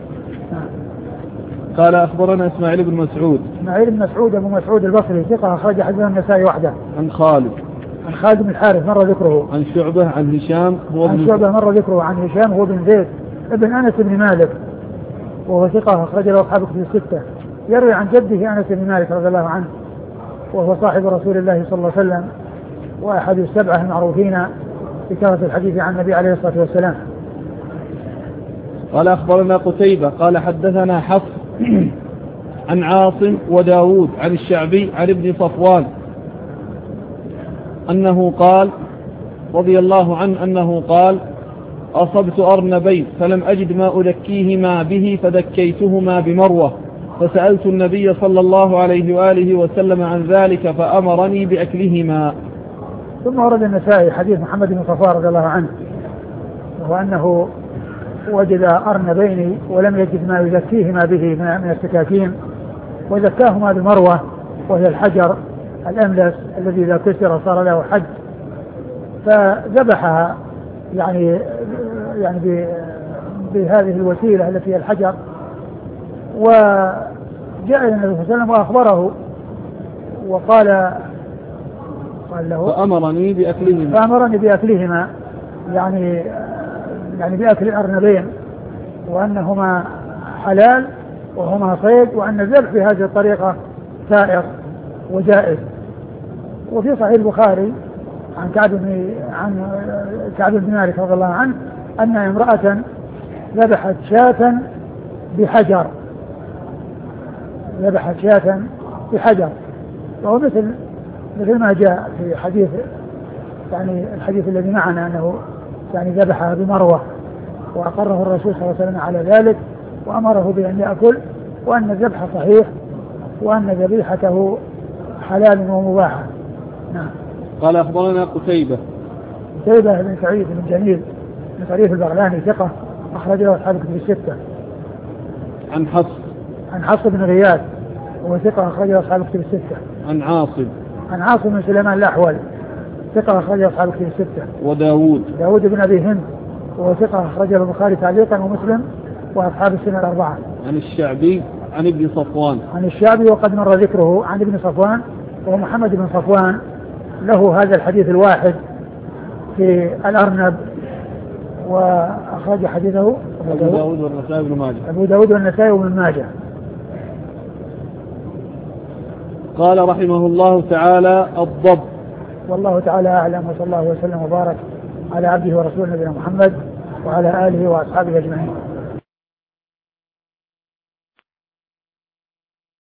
قال: أخبرنا إسماعيل بن مسعود. أبو مسعود البصري ثقة، أخرج حديثه النسائي وحده. عن خالد بن الحارث مر ذكره. عن شعبة عن هشام مر ذكره. عن هشام هو بن زيد ابن أنس بن مالك وهو ثقة، أخرج له أصحاب الكتب 6. يروي عن جده أنس بن مالك رضي الله عنه، وهو صاحب رسول الله صلى الله عليه وسلم، وأحد 7 المعروفين بكثرة الحديث عن النبي عليه الصلاة والسلام. قال: أخبرنا قتيبة قال: حدثنا حفص عن عاصم وداود عن الشعبي عن ابن صفوان أنه قال رضي الله عنه أنه قال: أصبت أرنبين فلم أجد ما أذكيهما به فذكيتهما بمروة، فسألت النبي صلى الله عليه وآله وسلم عن ذلك فأمرني بأكلهما. ثم ورد النسائي حديث محمد بن صفوان رضي الله عنه، وهو أنه وجد أرنبين ولم يجد ما يزكيهما به من السكاكين، وزكاهما بمروة وهي الحجر الأملس الذي إذا كسر صار له حد، فذبحها يعني بهذه الوسيلة التي هي الحجر. وجاء النبي صلى الله عليه وسلم وأخبره وقال له فأمرني بأكلهما يعني بأكل الأرنبين، وأنهما حلال وهما صيد، وأن الذبح بهذه الطريقة سائر وجائز. وفي صحيح البخاري عن كعب بن مالك رضي الله عنه أن امرأة ذبحت شاة بحجر، وهو مثل ما جاء في حديث يعني الحديث الذي معنا أنه يعني ذبحها بمروة، وأقره الرسول صلى الله عليه وسلم على ذلك وأمره بأن يأكل، وأن الذبح صحيح، وأن ذبيحته حلال ومباحة. نعم. قال أخبرنا قتيبة بن سعيد بن جميل بن طريف البغلاني ثقة أخرج له أصحاب الكتب الستة. عن حفص بن غياث وهو ثقة أخرج له أصحاب الكتب الستة. عن عاصم بن سليمان الأحول ثقة أخرج له أصحاب الكتب الستة. وداود بن أبي هند وهو ثقة أخرج له البخاري تعليقا ومسلم وأصحاب السنة الأربعة. عن الشعبي عن ابن صفوان. عن الشعبي وقد مر ذكره عن ابن صفوان وهو محمد بن صفوان، له هذا الحديث الواحد في الأرنب، وأخرج حديثه أبو داود والنسائي وابن ماجه. قال رحمه الله تعالى: الضب. والله تعالى أعلم، وصلى الله وسلم وبارك على عبده ورسوله نبينا محمد وعلى آله وأصحابه أجمعين.